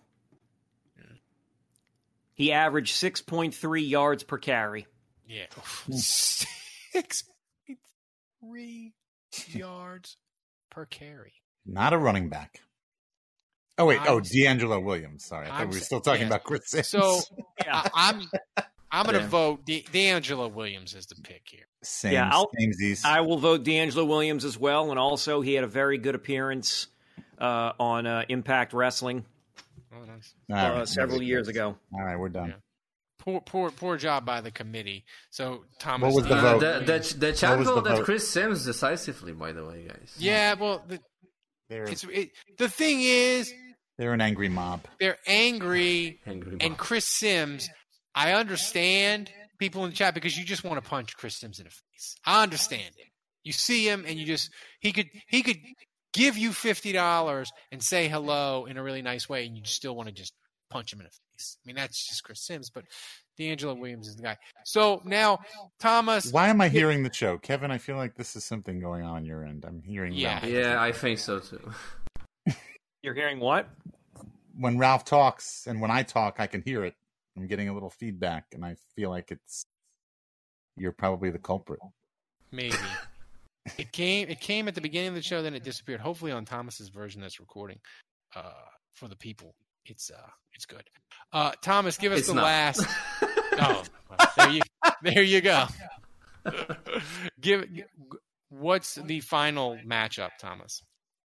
He averaged six point three yards per carry. Yeah, six point three yards per carry. not a running back. Oh wait, I'm, oh D'Angelo Williams. Sorry, I thought I'm, we were still talking yeah. about Chris Sims. So I, I'm I'm going to Yeah. vote D- D'Angelo Williams as the pick here. Same, yeah, I'll, samesies. I will vote D'Angelo Williams as well, and also he had a very good appearance uh, on uh, Impact Wrestling Oh, nice. All uh, right, several never years mind. ago. All right, we're done. Yeah. Poor, poor, poor job by the committee. So Thomas, What was the Uh, vote? the, the, the What chat was the voted vote? Chris Sims decisively, by the way, guys. Yeah, well, the, They're it's, it, the thing is, they're an angry mob. they're angry, Angry and mob. Chris Sims. I understand people in the chat because you just want to punch Chris Sims in the face. I understand it. You see him, and you just he could he could give you fifty dollars and say hello in a really nice way, and you still want to just punch him in the face. I mean, that's just Chris Sims, but D'Angelo Williams is the guy. So now, Thomas. Why am I hearing the show, Kevin? I feel like this is something going on on your end. I'm hearing. Yeah. Ralph. Yeah, I think so too. You're hearing what? When Ralph talks and when I talk, I can hear it. I'm getting a little feedback, and I feel like it's you're probably the culprit. Maybe. It came it came at the beginning of the show, then it disappeared. Hopefully on Thomas's version that's recording uh, for the people. It's uh it's good. Uh, Thomas, give us It's the not. last Oh well, there you there you go. Give what's the final matchup, Thomas?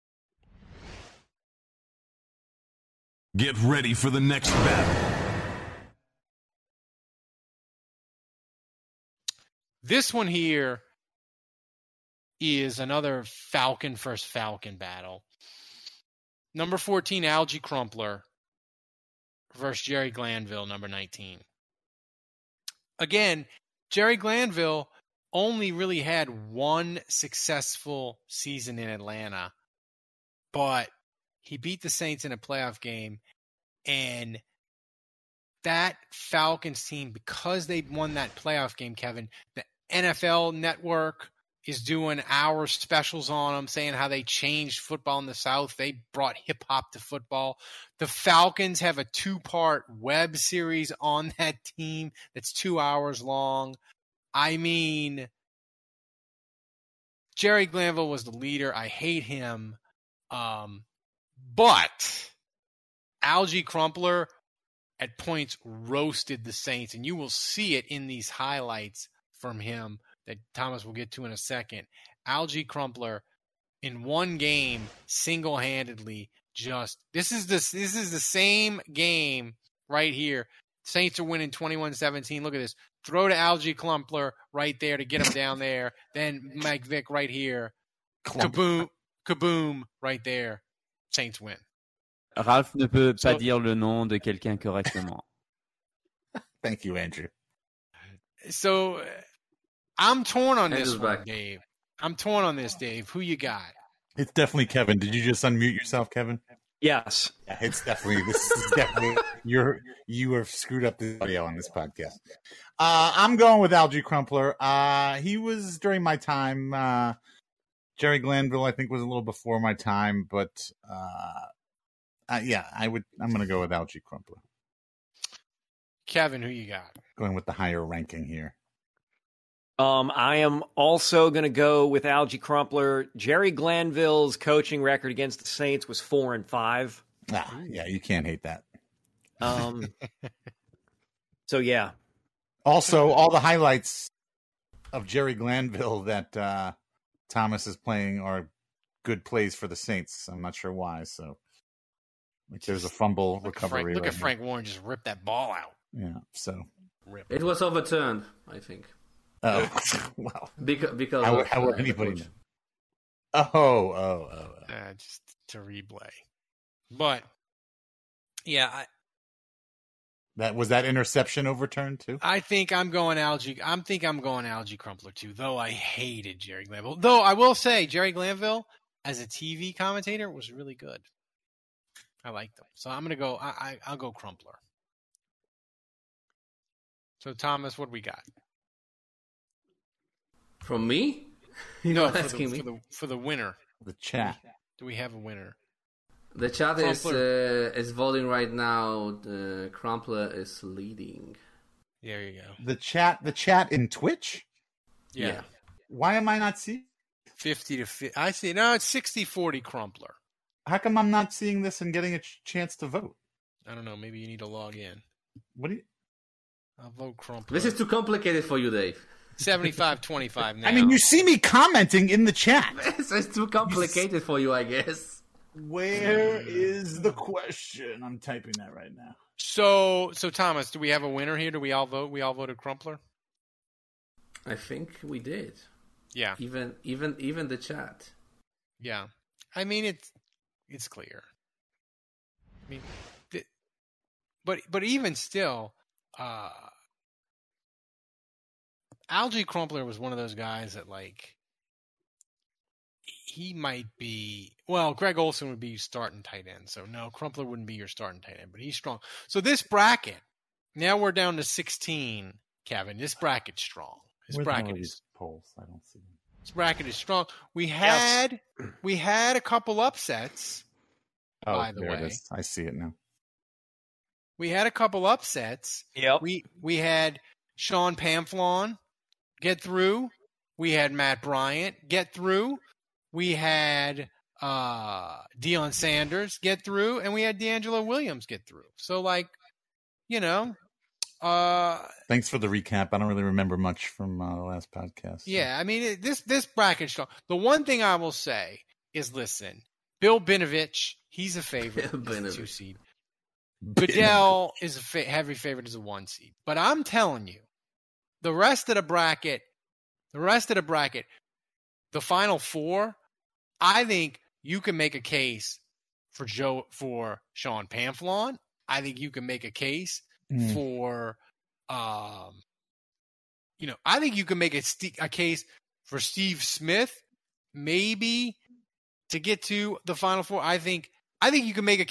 Get ready for the next battle. This one here is another Falcon versus Falcon battle. Number fourteen, Algie Crumpler versus Jerry Glanville, number nineteen. Again, Jerry Glanville only really had one successful season in Atlanta, but he beat the Saints in a playoff game, and that Falcons team, because they won that playoff game, Kevin, the N F L Network is doing hour specials on them, saying how they changed football in the South. They brought hip-hop to football. The Falcons have a two-part web series on that team that's two hours long. I mean, Jerry Glanville was the leader. I hate him. Um, but Alge Crumpler at points roasted the Saints, and you will see it in these highlights from him that Thomas will get to in a second. Alge Crumpler in one game single-handedly just this is this this is the same game right here. Saints are winning twenty-one seventeen. Look at this. Throw to Alge Crumpler right there to get him down there. Then Mike Vick right here. Kaboom, kaboom right there. Saints win. Ralph ne peut pas So- dire le nom de quelqu'un correctement. Thank you, Andrew. So uh, I'm torn on this Andrew's one, back. Dave. I'm torn on this, Dave. Who you got? It's definitely Kevin. Did you just unmute yourself, Kevin? Yes. Yeah, it's definitely this is definitely you're you have screwed up the audio on this podcast. Uh, I'm going with Alge Crumpler. Uh, he was during my time. Uh, Jerry Glanville, I think, was a little before my time, but uh, uh, yeah, I would. I'm going to go with Alge Crumpler. Kevin, who you got? Going with the higher ranking here. Um, I am also going to go with Alge Crumpler. Jerry Glanville's coaching record against the Saints was four and five. Ah, yeah, you can't hate that. Um, so yeah. Also, all the highlights of Jerry Glanville that uh, Thomas is playing are good plays for the Saints. I'm not sure why. So, like, there's a fumble Look at recovery. Frank, look right at Frank Warren just rip that ball out. now. Yeah. So, Rip. It was overturned, I think. oh well. Because because How, of, how uh, would the anybody coach. know? Oh, oh, oh. oh. Uh, just to replay. But yeah, I, That was that interception overturned too. I think I'm going Alge. I think I'm going Alge Crumpler too. Though I hated Jerry Glanville. Though I will say Jerry Glanville as a T V commentator was really good. I liked him. So I'm gonna go. I, I I'll go Crumpler. So Thomas, what do we got? From me? No, You're for the, asking me? for the for the winner. The chat. Do we have a winner? The chat is Crumpler. uh, is voting right now. Uh, Crumpler is leading. There you go. The chat. The chat in Twitch. Yeah. Yeah. Why am I not seeing? fifty to fifty. I see. No, it's sixty forty Crumpler. How come I'm not seeing this and getting a ch- chance to vote? I don't know. Maybe you need to log in. What do you? I'll vote Crumpler. This is too complicated for you, Dave. seventy-five twenty-five now. I mean, you see me commenting in the chat. It's, it's too complicated for you, I guess. Where is the question? I'm typing that right now. So, so Thomas, do we have a winner here? Do we all vote? We all voted Crumpler? I think we did. Yeah. Even even even the chat. Yeah. I mean, it's it's clear. I mean, th- but but even still, uh, Alge Crumpler was one of those guys that, like, he might be, well, Greg Olsen would be starting tight end. So no, Crumpler wouldn't be your starting tight end, but he's strong. So this bracket, now we're down to sixteen, Kevin. This bracket's strong. This Where's all bracket these is polls? I don't see them. this bracket is strong. We had we had a couple upsets. Oh, by the there way, it is. I see it now. we had a couple upsets. Yep. We we had Sean Pamflon get through. We had Matt Bryant get through. We had uh, Deion Sanders get through, and we had D'Angelo Williams get through. So, like, you know, uh, Thanks for the recap. I don't really remember much from uh, the last podcast. so. yeah. I mean, it, this this bracket's strong. The one thing I will say is, listen, Bill Binovich, he's a favorite. Bill He's a two Binovich. seed. Goodell is a fa- heavy favorite as a one seed. But I'm telling you, the rest of the bracket, the rest of the bracket, the final four, I think you can make a case for Joe for Sean Pamflon. I think you can make a case Mm. for, um, you know, I think you can make a, st- a case for Steve Smith, maybe to get to the final four. I think I think you can make a case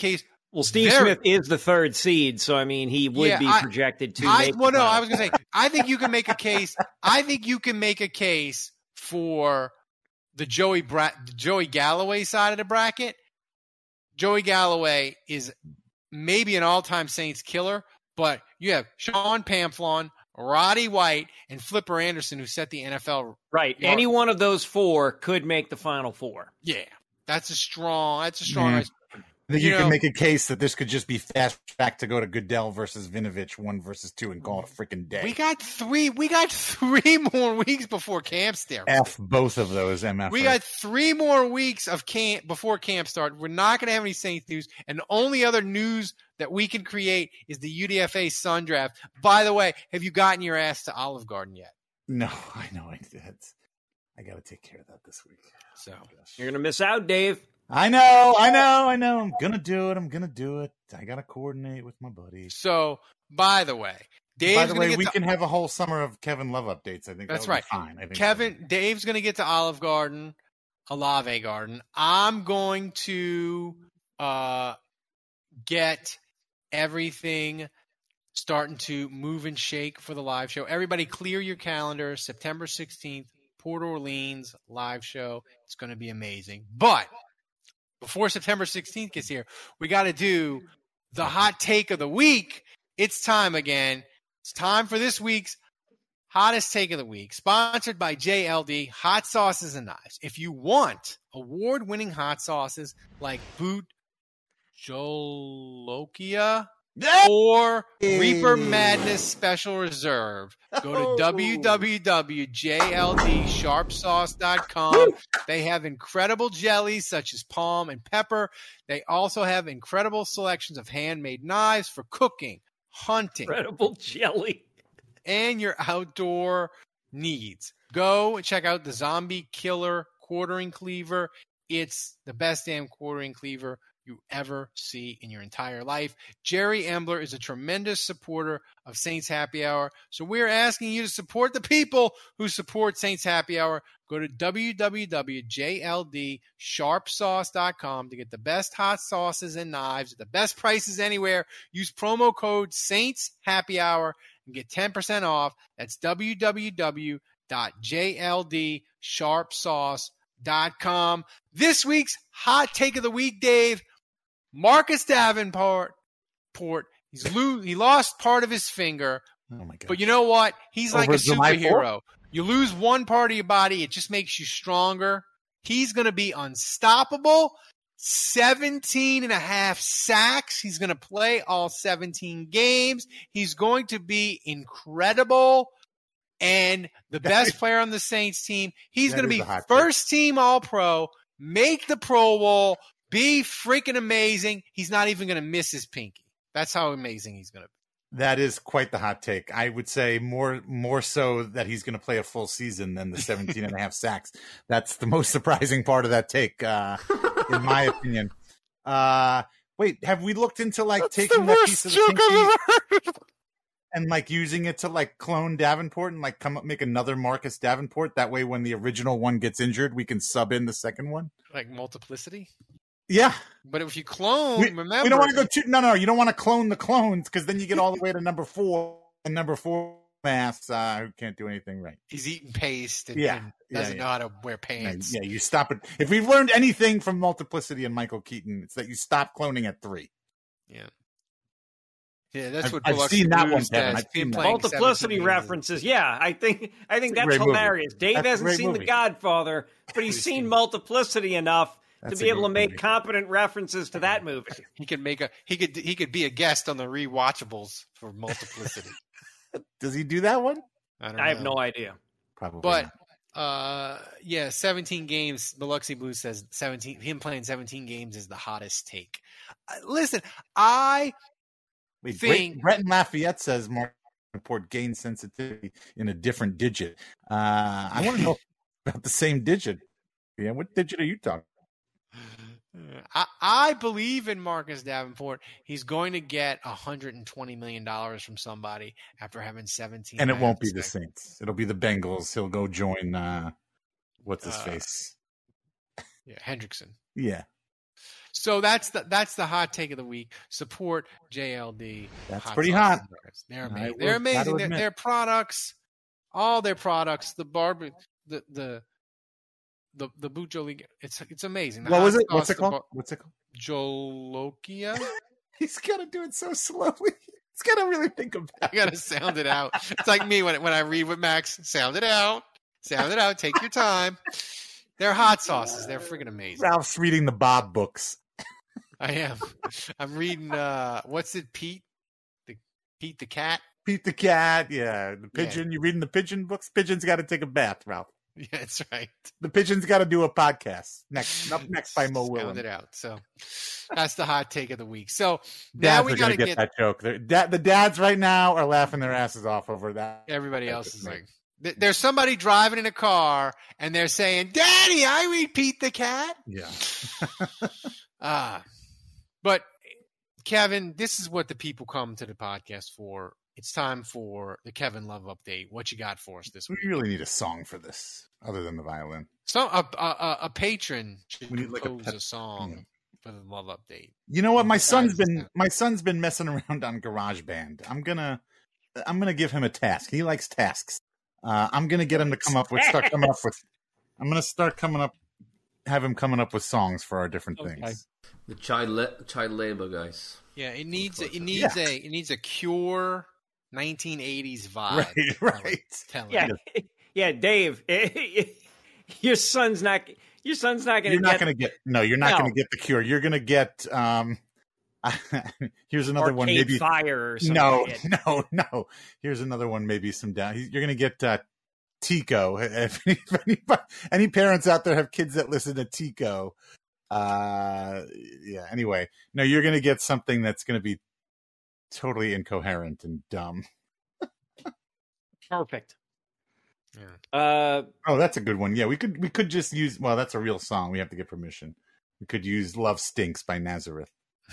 Well, Steve Very- Smith is the third seed, so I mean, he would Yeah, be I- projected to I, make. well, the no, final I was going to say, I think you can make a case. I think you can make a case for the Joey Bra- Joey Galloway side of the bracket. Joey Galloway is maybe an all-time Saints killer, but you have Sean Pamphilon, Roddy White, and Flipper Anderson who set the N F L. Right. yard. Any one of those four could make the final four. Yeah, that's a strong. That's a strong. Yeah. race. I think You you, know- can make a case that this could just be fast track to go to Goodell versus Vinovich, one versus two, and call it a freaking day. We got three. We got three more weeks before camp starts. F both of those M F. We got three more weeks of camp before camp start. We're not going to have any Saints news, and the only other news that we can create is the U D F A Sun Draft. By the way, have you gotten your ass to Olive Garden yet? No, I know. I, it's, I got to take care of that this week. So you're going to miss out, Dave. I know, I know, I know. I'm gonna do it. I'm gonna do it. I gotta coordinate with my buddies. So, by the way, Dave's By the gonna way, get we to- can have a whole summer of Kevin Love updates. I think That's that would right. be fine. I think Kevin, Dave's going to get to Olive Garden, Olave Garden. I'm going to uh, get everything starting to move and shake for the live show. Everybody clear your calendar. September sixteenth, Port Orleans live show. It's going to be amazing. But before September sixteenth gets here, we got to do the hot take of the week. It's time again. It's time for this week's hottest take of the week, sponsored by J L D Hot Sauces and Knives. If you want award-winning hot sauces like Boot Jolokia or Reaper Madness Special Reserve, go to w w w dot j l d sharp sauce dot com. They have incredible jellies such as palm and pepper. They also have incredible selections of handmade knives for cooking, hunting, Incredible jelly. and your outdoor needs. Go and check out the Zombie Killer quartering cleaver. It's the best damn quartering cleaver you ever see in your entire life. Jerry Embler is a tremendous supporter of Saints Happy Hour, so we're asking you to support the people who support Saints Happy Hour. Go to w w w dot j l d sharp sauce dot com to get the best hot sauces and knives at the best prices anywhere. Use promo code Saints Happy Hour and get ten percent off. That's w w w dot j l d sharp sauce dot com. This week's hot take of the week, Dave. Marcus Davenport, Port, he's lo- he lost part of his finger, Oh my god! but you know what? He's like Over a July superhero. fourth? You lose one part of your body, it just makes you stronger. He's going to be unstoppable. seventeen and a half sacks. He's going to play all seventeen games. He's going to be incredible. And the best player on the Saints team, he's That going to is be a hot take. first team All Pro, make the Pro Bowl, be freaking amazing. He's not even going to miss his pinky. That's how amazing he's going to be. That is quite the hot take. I would say more more so that he's going to play a full season than the seventeen and a half sacks. That's the most surprising part of that take, uh, in my opinion. Uh, wait, have we looked into like That's taking the that worst piece of the joke I've pinky ever heard. and like using it to like clone Davenport and like come up make another Marcus Davenport? That way, when the original one gets injured, we can sub in the second one. Like multiplicity. Yeah, But if you clone, we, remember. we don't want to go too. No, no, you don't want to clone the clones because then you get all the way to number four and number four mass uh, who can't do anything right. He's eating paste and, Yeah, and yeah, doesn't yeah. know how to wear Yeah, pants. yeah, you stop it. If we've learned anything from Multiplicity and Michael Keaton, it's that you stop cloning at three. Yeah. Yeah, that's I've- what I've Biloxi seen that Blues one, Kevin. does. I've seen Him that. playing Multiplicity seventeen references. Yeah, I think I think It's a that's great movie. hilarious. Dave That's a hasn't great seen movie. The Godfather, but he's seen Multiplicity enough That's to a be able to great make movie. competent references to that movie. He could make a he could he could be a guest on the rewatchables for Multiplicity. Does he do that one? I don't I have know. no idea. Probably. But not. uh yeah, seventeen games. Biloxi Blues says seventeen. Him playing seventeen games is the hottest take. Uh, listen, I Wait, think- Brett, Brett and Lafayette says Mark Report gains sensitivity in a different digit. Uh, I want to know about the same digit. Yeah, what digit are you talking? I, I believe in Marcus Davenport. He's going to get one hundred twenty million dollars from somebody after having seventeen. And it won't be the sacks. Saints. It'll be the Bengals. He'll go join. Uh, what's his Uh, face? Yeah, Hendrickson. Yeah. So that's the that's the hot take of the week. Support J L D. That's hot pretty sauce hot. and bars. They're I amazing. will- They're amazing. gotta Their, admit. their products, all their products, the barbe, the the the the Bujo, it's it's amazing. The What hot was it? sauce, What's it the called? bar- What's it called? Jolokia. He's got to do it so slowly. He's got to really think about it. You gotta sound it out. It's like me when when I read with Max. Sound it out. Sound it out. Take your time. They're hot sauces. They're freaking amazing. Ralph's reading the Bob books. I am. I'm reading. uh What's it, Pete? The Pete the cat. Pete the cat, yeah. The pigeon. You reading the pigeon books? Pigeon's got to take a bath, Ralph. Yeah, that's right. The pigeon's got to do a podcast next. Up next by Mo Sound Willem. it out. So that's the hot take of the week. So now Dads we are got gonna to get, get, that joke. They're- da- the dads right now are laughing their asses off over that. everybody else is like. th- There's somebody driving in a car and they're saying, "Daddy, I read Pete the cat." Yeah. Ah, but Kevin, this is what the people come to the podcast for. It's time for the Kevin Love update. What you got for us this week? We really need a song for this, other than the violin. So a a, a, a patron should We need like a compose a, pet- song yeah. for the Love update. You know what? My son's Besides been that. my son's been messing around on GarageBand. I'm gonna I'm gonna give him a task. He likes tasks. Uh, I'm gonna get him to come up with start coming up with. I'm gonna start coming up, have him coming up with songs for our different Okay. things. The child la- child labor, guys. Yeah, it needs a, it needs Yeah. a it needs a Cure nineteen eighties vibe. Right, right. Tell Yeah, you. yeah, Dave. Your son's not. Your son's not going You're to not get gonna get no. You're not No. gonna get the Cure. You're gonna get. um Here's another one. Arcade Maybe Fire or something. no, no, no. Here's another one. Maybe some down. You're gonna get uh, Tico. If any, if anybody, any parents out there have kids that listen to Tico, uh, yeah. Anyway, no, you're gonna get something that's gonna be totally incoherent and dumb. Perfect. Yeah. Uh, Oh, that's a good one. Yeah, we could we could just use. Well, that's a real song. We have to get permission. We could use "Love Stinks" by Nazareth.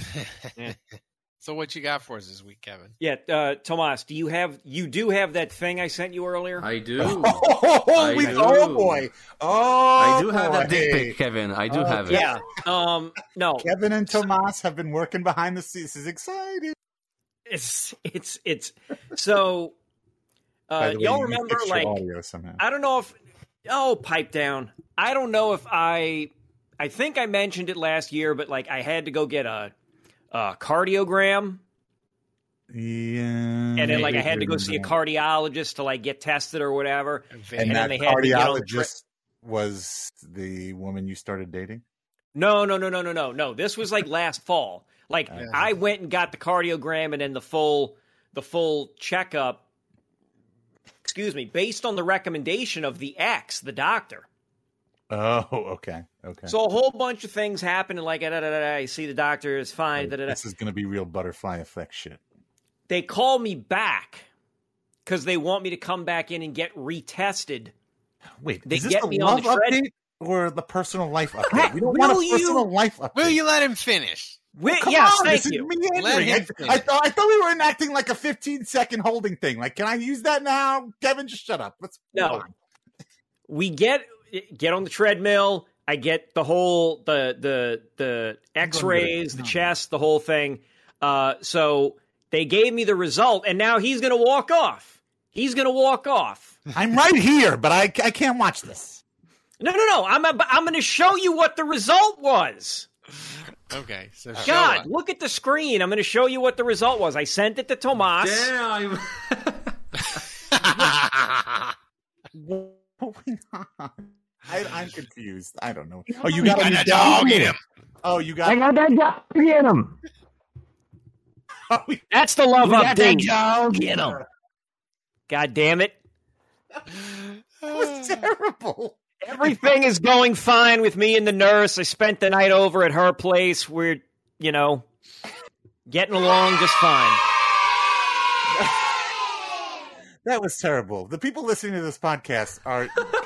So what you got for us this week, Kevin? yeah, uh, Tomas, do you have you do have that thing I sent you earlier? I do. Oh, I we, do. oh boy! Oh, I do have that dick boy. pic, Kevin. I do Oh, have it. Yeah. Um. No. Kevin and Tomas have been working behind the scenes. This is exciting. It's it's it's so. By Uh, the way, y'all you remember fixed your like audio somehow. I don't know if oh pipe down. I don't know if I I think I mentioned it last year, but like I had to go get a, a cardiogram. Yeah, And then, like, I had to go see a cardiologist to, like, get tested or whatever. And, then that they had to get on the tri- cardiologist was the woman you started dating? No, no, no, no, no, no, no. This was like last fall. Like Yeah. I went and got the cardiogram and then the full, the full checkup. Excuse me, based on the recommendation of the ex, the doctor. Oh, okay, okay. So a whole bunch of things happened, and like, da, da, da, da, you see the doctor, it's fine. Da, da, da. This is going to be real butterfly effect shit. They call me back because they want me to come back in and get retested. Wait, they is this get the me love on the tread- update or the personal life update? We don't Will want a you- personal life update. Will you let him finish? Wi- Come yes, on, thank this is you. meandering. Let him I, finish. I thought I thought we were enacting like a fifteen second holding thing. Like, can I use that now? Kevin, just shut up. Let's move No. on. We get get on the treadmill. I get the whole the the the X-rays, the chest, the whole thing. Uh, so they gave me the result, and now he's going to walk off. He's going to walk off. I'm right here, but I, I can't watch this. No, no, no. I'm a, I'm going to show you what the result was. Okay, so show God, us. look at the screen. I'm going to show you what the result was. I sent it to Tomas. Damn. I, I'm confused. I don't know. Oh, you got, got a new a dog in him. Oh, you got. I got that dog in him. Oh, That's the love We got that update. dog in him. God damn it. that was terrible. Everything is going fine with me and the nurse. I spent the night over at her place. We're, you know, getting along just fine. That was terrible. The people listening to this podcast are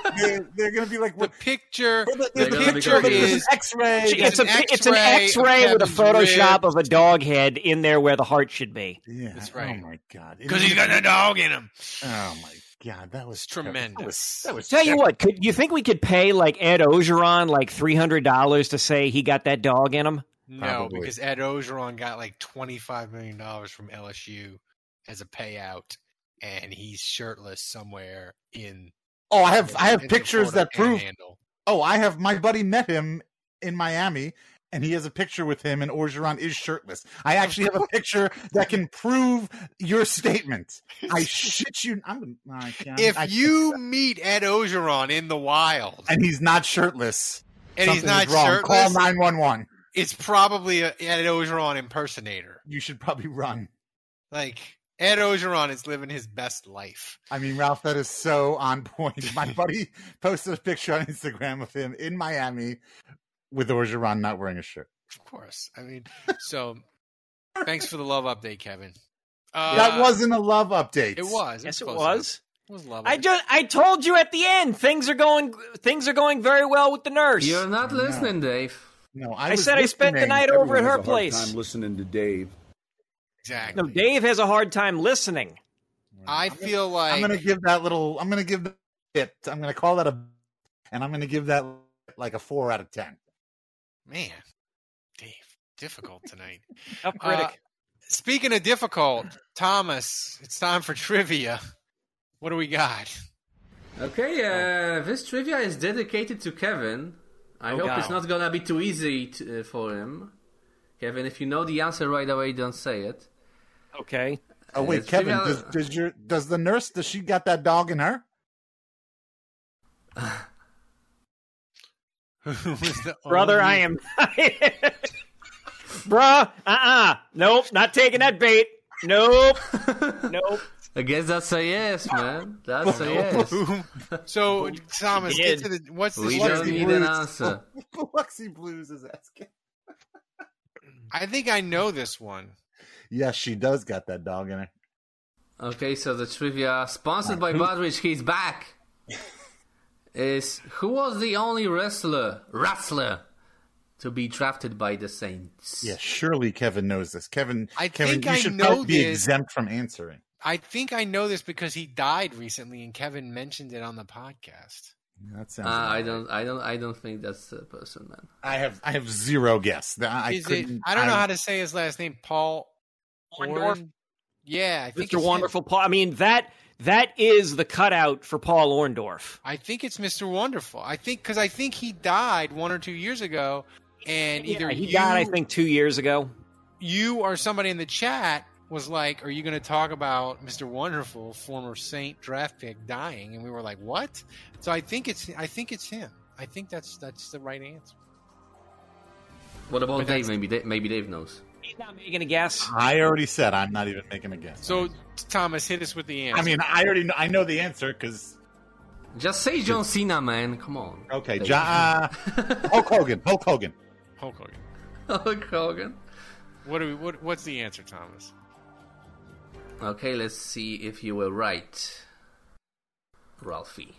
they're, they're going to be like, the picture. The, the, the picture is X-ray. It's, a, an it's an X-ray with a Photoshop ribs. of a dog head in there where the heart should be. Yeah, that's right. Oh my god! Because he's got a dog in him. Oh my god, that was tremendous. That was, that was Tell you what, could you think we could pay like Ed Ogeron like three hundred dollars to say he got that dog in him? No, Probably. Because Ed Ogeron got like twenty-five million dollars from L S U as a payout, and he's shirtless somewhere in. Oh, I have I have pictures that prove. Panhandle. Oh, I have my buddy met him in Miami, and he has a picture with him, and Orgeron is shirtless. I actually have a picture that can prove your statement. I shit you. I'm, I can't, if I you meet Ed Ogeron in the wild, and he's not shirtless, and he's not wrong, shirtless, call nine one one. It's probably an Ed Ogeron impersonator. You should probably run. Like. Ed Ogeron is living his best life. I mean, Ralph, that is so on point. My buddy posted a picture on Instagram of him in Miami with Orgeron not wearing a shirt. Of course. I mean, so thanks for the love update, Kevin. Uh, that wasn't a love update. It was. It yes, was it was. It was love. I just I told you at the end things are going things are going very well with the nurse. You're not listening, no. Dave. No, I, I said I spent the night Everyone over at has her a hard place. time listening to Dave. Exactly. No, Dave has a hard time listening. I feel like I'm going to give that little. I'm going to give it. I'm going to call that a, and I'm going to give that like a four out of ten. Man, Dave, difficult tonight. Tough critic. Uh, speaking of difficult, Thomas, it's time for trivia. What do we got? Okay, uh, this trivia is dedicated to Kevin. I oh, hope God. it's not gonna be too easy to, uh, for him. Kevin, if you know the answer right away, don't say it. Okay. Oh wait, uh, Kevin, trivia... does, does your does the nurse does she got that dog in her? Brother, I am. Bruh, uh uh Nope, not taking that bait. Nope. Nope. I guess that's a yes, man. That's a yes. So, Thomas, get to the. What's the We story? don't need an answer. Biloxi Blues is asking. I think I know this one. Yes, she does got that dog in her. Okay, so the trivia, sponsored by Budrich, he's back. Is who was the only wrestler, wrestler, to be drafted by the Saints? Yeah, surely Kevin knows this. Kevin, I Kevin, think you I should know probably be this. exempt from answering. I think I know this because he died recently, and Kevin mentioned it on the podcast. That sounds. Uh, right. I don't, I don't, I don't think that's the person, man. I have, I have zero guess. I, Is it? couldn't- I don't know I- how to say his last name. Paul Orndorff? Orn? Yeah, I think Mister it's him. Wonderful Paul. I mean that that is the cutout for Paul Orndorff. I think it's Mister Wonderful. I think because I think he died one or two years ago, and either Yeah, he you, died, I think, two years ago. you or somebody in the chat was like, "Are you going to talk about Mister Wonderful, former Saint draft pick, dying?" And we were like, "What?" So I think it's I think it's him. I think that's that's the right answer. What about But Dave? that's- Maybe, Dave, maybe Dave knows. He's not making a guess. I already said I'm not even making a guess. So Thomas, hit us with the answer. I mean, I already know, I know the answer because. Just say John Cena, man. Come on. Okay, Dave. Jo- uh, Hulk Hogan. Hulk Hogan. Hulk Hogan. Hulk Hogan. What do we? What, what's the answer, Thomas? Okay, let's see if you were right, Ralphie.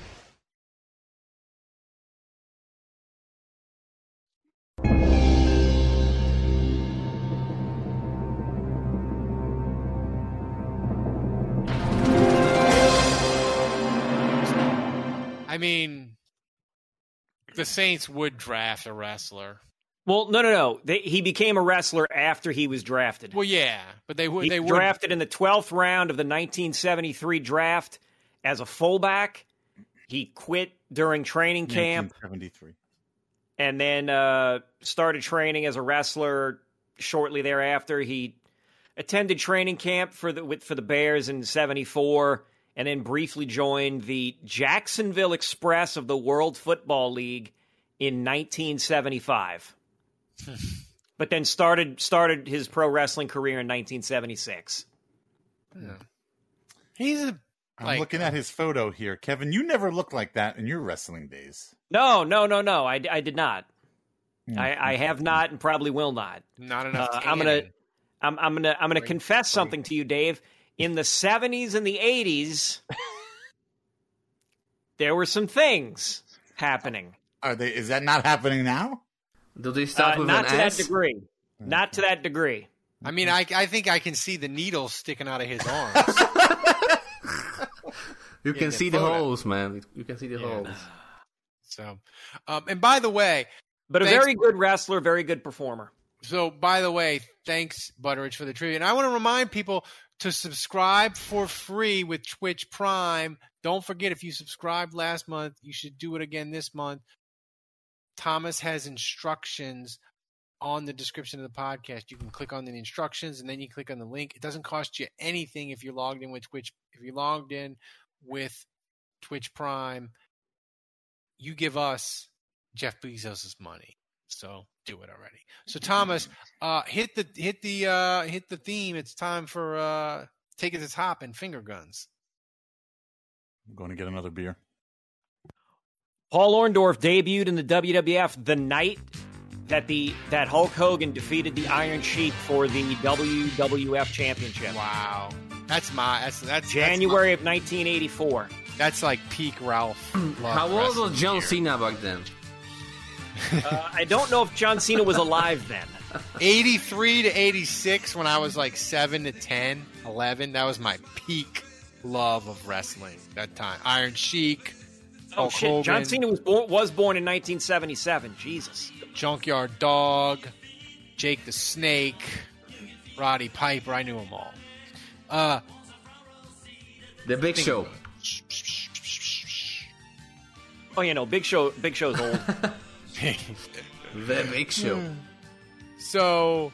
I mean, the Saints would draft a wrestler. Well, no, no, no. They, he became a wrestler after he was drafted. Well, yeah, but they would. He They would drafted in the twelfth round of the nineteen seventy-three draft as a fullback. He quit during training camp nineteen seventy-three. and then uh, started training as a wrestler shortly thereafter. He attended training camp for the with, for the Bears in seventy-four, and then briefly joined the Jacksonville Express of the World Football League in nineteen seventy-five. But then started started his pro wrestling career in nineteen seventy-six. Yeah. He's a. I'm Like- looking at his photo here. Kevin, you never looked like that in your wrestling days. No, no, no, no. I, I did not. Hmm. I, I have not, and probably will not. Not enough. Uh, I'm gonna, tanning. I'm, I'm gonna, I'm gonna Right, confess right. something to you, Dave. In the seventies and the eighties, there were some things happening. Are they? Is that not happening now? Do they start Uh, with not an to S? that degree. Not to that degree. I mean, I I think I can see the needles sticking out of his arms. You Yeah, can the see the photo. holes, man. You can see the Yeah. holes. So, um, and by the way, But a thanks- very good wrestler, very good performer. So, by the way, thanks, Butteridge, for the trivia. And I want to remind people to subscribe for free with Twitch Prime. Don't forget, if you subscribed last month, you should do it again this month. Thomas has instructions on the description of the podcast. You can click on the instructions, and then you click on the link. It doesn't cost you anything if you're logged in with Twitch. If you're logged in with Twitch Prime, you give us Jeff Bezos' money. So do it already. So Thomas, uh, hit the hit the uh, hit the theme. It's time for uh, Take It to Top and Finger Guns. I'm going to get another beer. Paul Orndorff debuted in the W W F the night that the that Hulk Hogan defeated the Iron Sheik for the W W F Championship. Wow, that's my that's that's January that's of nineteen eighty-four. That's like peak Ralph. How old was John Cena back then? uh, I don't know if John Cena was alive then. eighty-three to eighty-six, when I was like seven to ten, eleven, that was my peak love of wrestling. That time, Iron Sheik. Oh Hulk shit! Hogan, John Cena was born, was born in nineteen seventy-seven. Jesus. Junkyard Dog, Jake the Snake, Roddy Piper. I knew them all. Uh, the Big Show. Oh, you know, Big Show. Big Show's old. The Big Show. So,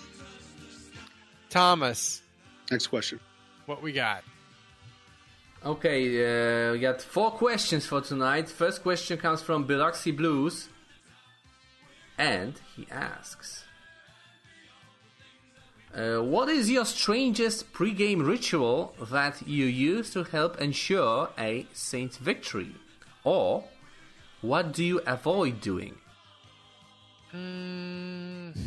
Thomas. Next question. What we got? Okay, uh, we got four questions for tonight. First question comes from Biloxi Blues. And he asks, uh, what is your strangest pre-game ritual that you use to help ensure a Saints victory? Or, what do you avoid doing? Mm,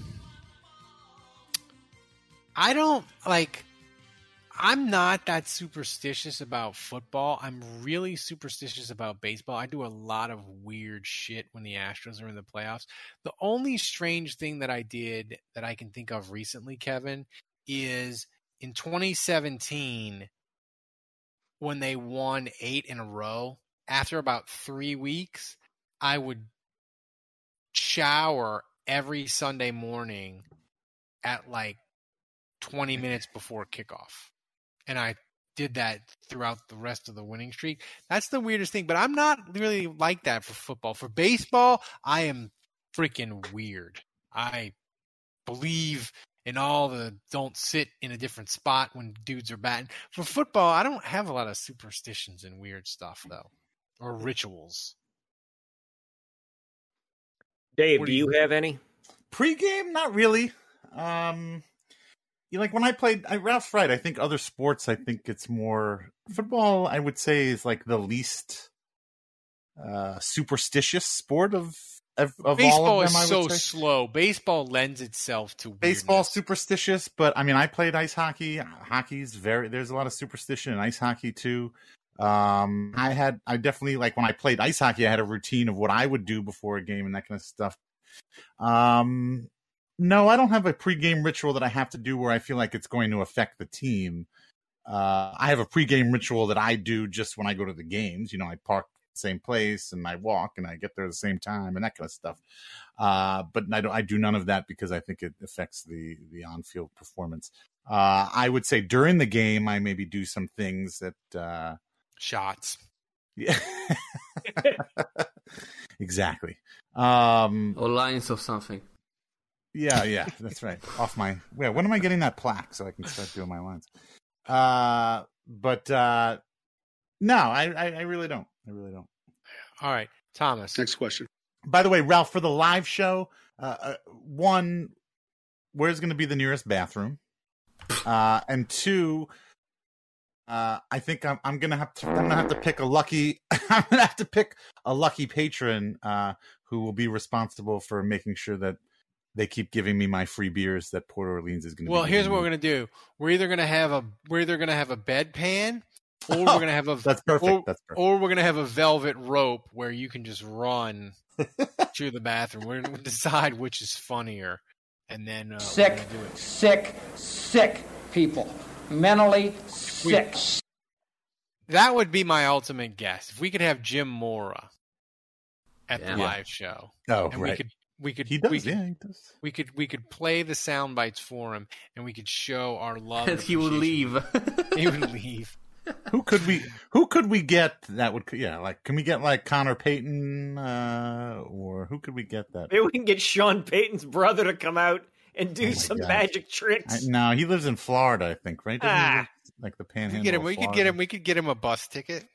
I don't, like, I'm not that superstitious about football. I'm really superstitious about baseball. I do a lot of weird shit when the Astros are in the playoffs. The only strange thing that I did that I can think of recently, Kevin, is in twenty seventeen when they won eight in a row. After about three weeks, I would shower every Sunday morning at like twenty minutes before kickoff. And I did that throughout the rest of the winning streak. That's the weirdest thing, but I'm not really like that for football. For baseball, I am freaking weird. I believe in all the don't sit in a different spot when dudes are batting. For football, I don't have a lot of superstitions and weird stuff, though, or rituals. Dave, What do do you you- have any? Pre-game, not really. Um, you like when I played. I, Ralph's right. I think other sports. I think it's more football. I would say is like the least uh, superstitious sport of of, of Baseball all of is them. I so would say. slow. Baseball lends itself to Baseball weirdness. superstitious, but I mean, I played ice hockey. Hockey's very. There's a lot of superstition in ice hockey too. Um, I had. I definitely like when I played ice hockey. I had a routine of what I would do before a game and that kind of stuff. Um, no, I don't have a pregame ritual that I have to do where I feel like it's going to affect the team. Uh, I have a pregame ritual that I do just when I go to the games. You know, I park the same place and I walk and I get there at the same time and that kind of stuff. Uh, but I don't. I do none of that because I think it affects the the on-field performance. Uh, I would say during the game, I maybe do some things that uh, shots. Yeah, exactly. Um, or lines of something. Yeah, yeah, that's right. Off my yeah. When am I getting that plaque so I can start doing my lines? Uh, but uh, no, I, I, I really don't. I really don't. All right, Thomas. Next question. By the way, Ralph, for the live show, uh, uh, one, where's going to be the nearest bathroom? Uh, and two, uh, I think I'm, I'm gonna have to. I'm gonna have to pick a lucky. I'm gonna have to pick a lucky patron uh, who will be responsible for making sure that they keep giving me my free beers that Port Orleans is going to. Well, be here's giving what me. we're gonna do. We're either gonna have a we're either gonna have a bedpan, or we're gonna have a That's perfect. Or, That's perfect. or we're gonna have a velvet rope where you can just run to the bathroom. We're gonna decide which is funnier, and then uh, Sick, we're gonna do it. sick, sick people. Mentally sick. That would be my ultimate guess. If we could have Jim Mora at Yeah. the live show, Oh, and right. we could we could He does, we could, yeah, he does. we could we could play the sound bites for him, and we could show our love. And he would leave. He would leave. Who could we? Who could we get that would? Yeah, like can we get like Connor Payton, uh, or who could we get that? Maybe we can get Sean Payton's brother to come out and do Oh my some God. magic I, tricks. no, he lives in Florida, I think, right? Doesn't he Ah. live, like the We Panhandle. could get him. of We could Florida? get him. We could get him a bus ticket.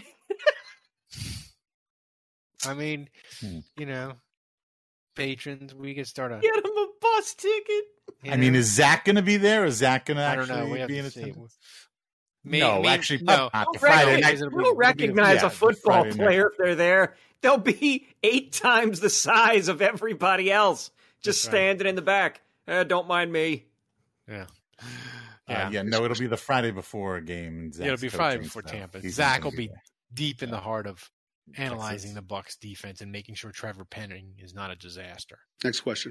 I mean, Hmm. you know, patrons. We could start a. Get him a bus ticket. you I mean, know, is Zach going to be there? Is Zach going to I don't actually know. We have be in to see. attendance? May- no, may- actually, no. not Don't the Friday recognize- night. It'll be- Don't it'll be the- recognize yeah, a football Friday night. player if they're there. They'll be eight times the size of everybody else, just That's right. standing in the back. Eh, don't mind me. Yeah. Yeah, uh, yeah. No, it'll be the Friday before a game. And Yeah, it'll Zach's be Friday coaching before stuff. Tampa. He's Zach gonna will be there. deep in the heart of analyzing Texas. the Bucks defense and making sure Trevor Penning is not a disaster. Next question.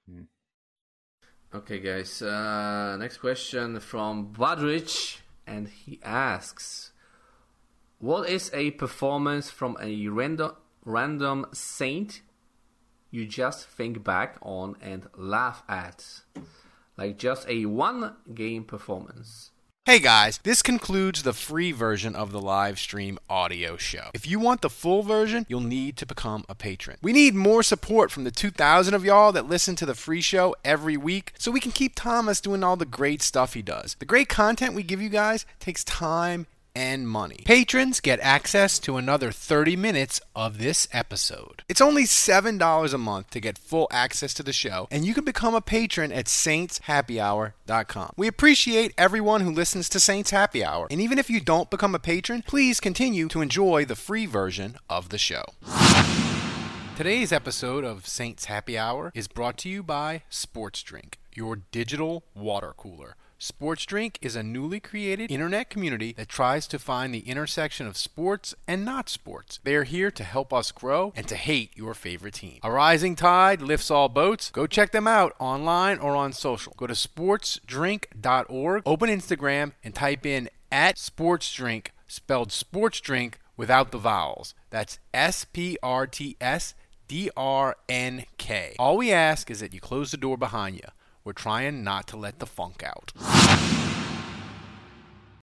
Okay, guys. Uh, next question from Badrich, and he asks, "What is a performance from a random random saint you just think back on and laugh at, like just a one-game performance?" Hey guys, this concludes the free version of the live stream audio show. If you want the full version, you'll need to become a patron. We need more support from the two thousand of y'all that listen to the free show every week so we can keep Thomas doing all the great stuff he does. The great content we give you guys takes time and money. Patrons get access to another thirty minutes of this episode. It's only seven dollars a month to get full access to the show, and you can become a patron at saints happy hour dot com. We appreciate everyone who listens to Saints Happy Hour, and even if you don't become a patron, please continue to enjoy the free version of the show. Today's episode of Saints Happy Hour is brought to you by Sports Drink, your digital water cooler. Sports Drink is a newly created internet community that tries to find the intersection of sports and not sports. They are here to help us grow and to hate your favorite team. A rising tide lifts all boats. Go check them out online or on social. Go to sports drink dot org, open Instagram, and type in at sportsdrink, spelled sports drink without the vowels. That's S P R T S D R N K. All we ask is that you close the door behind you. We're trying not to let the funk out.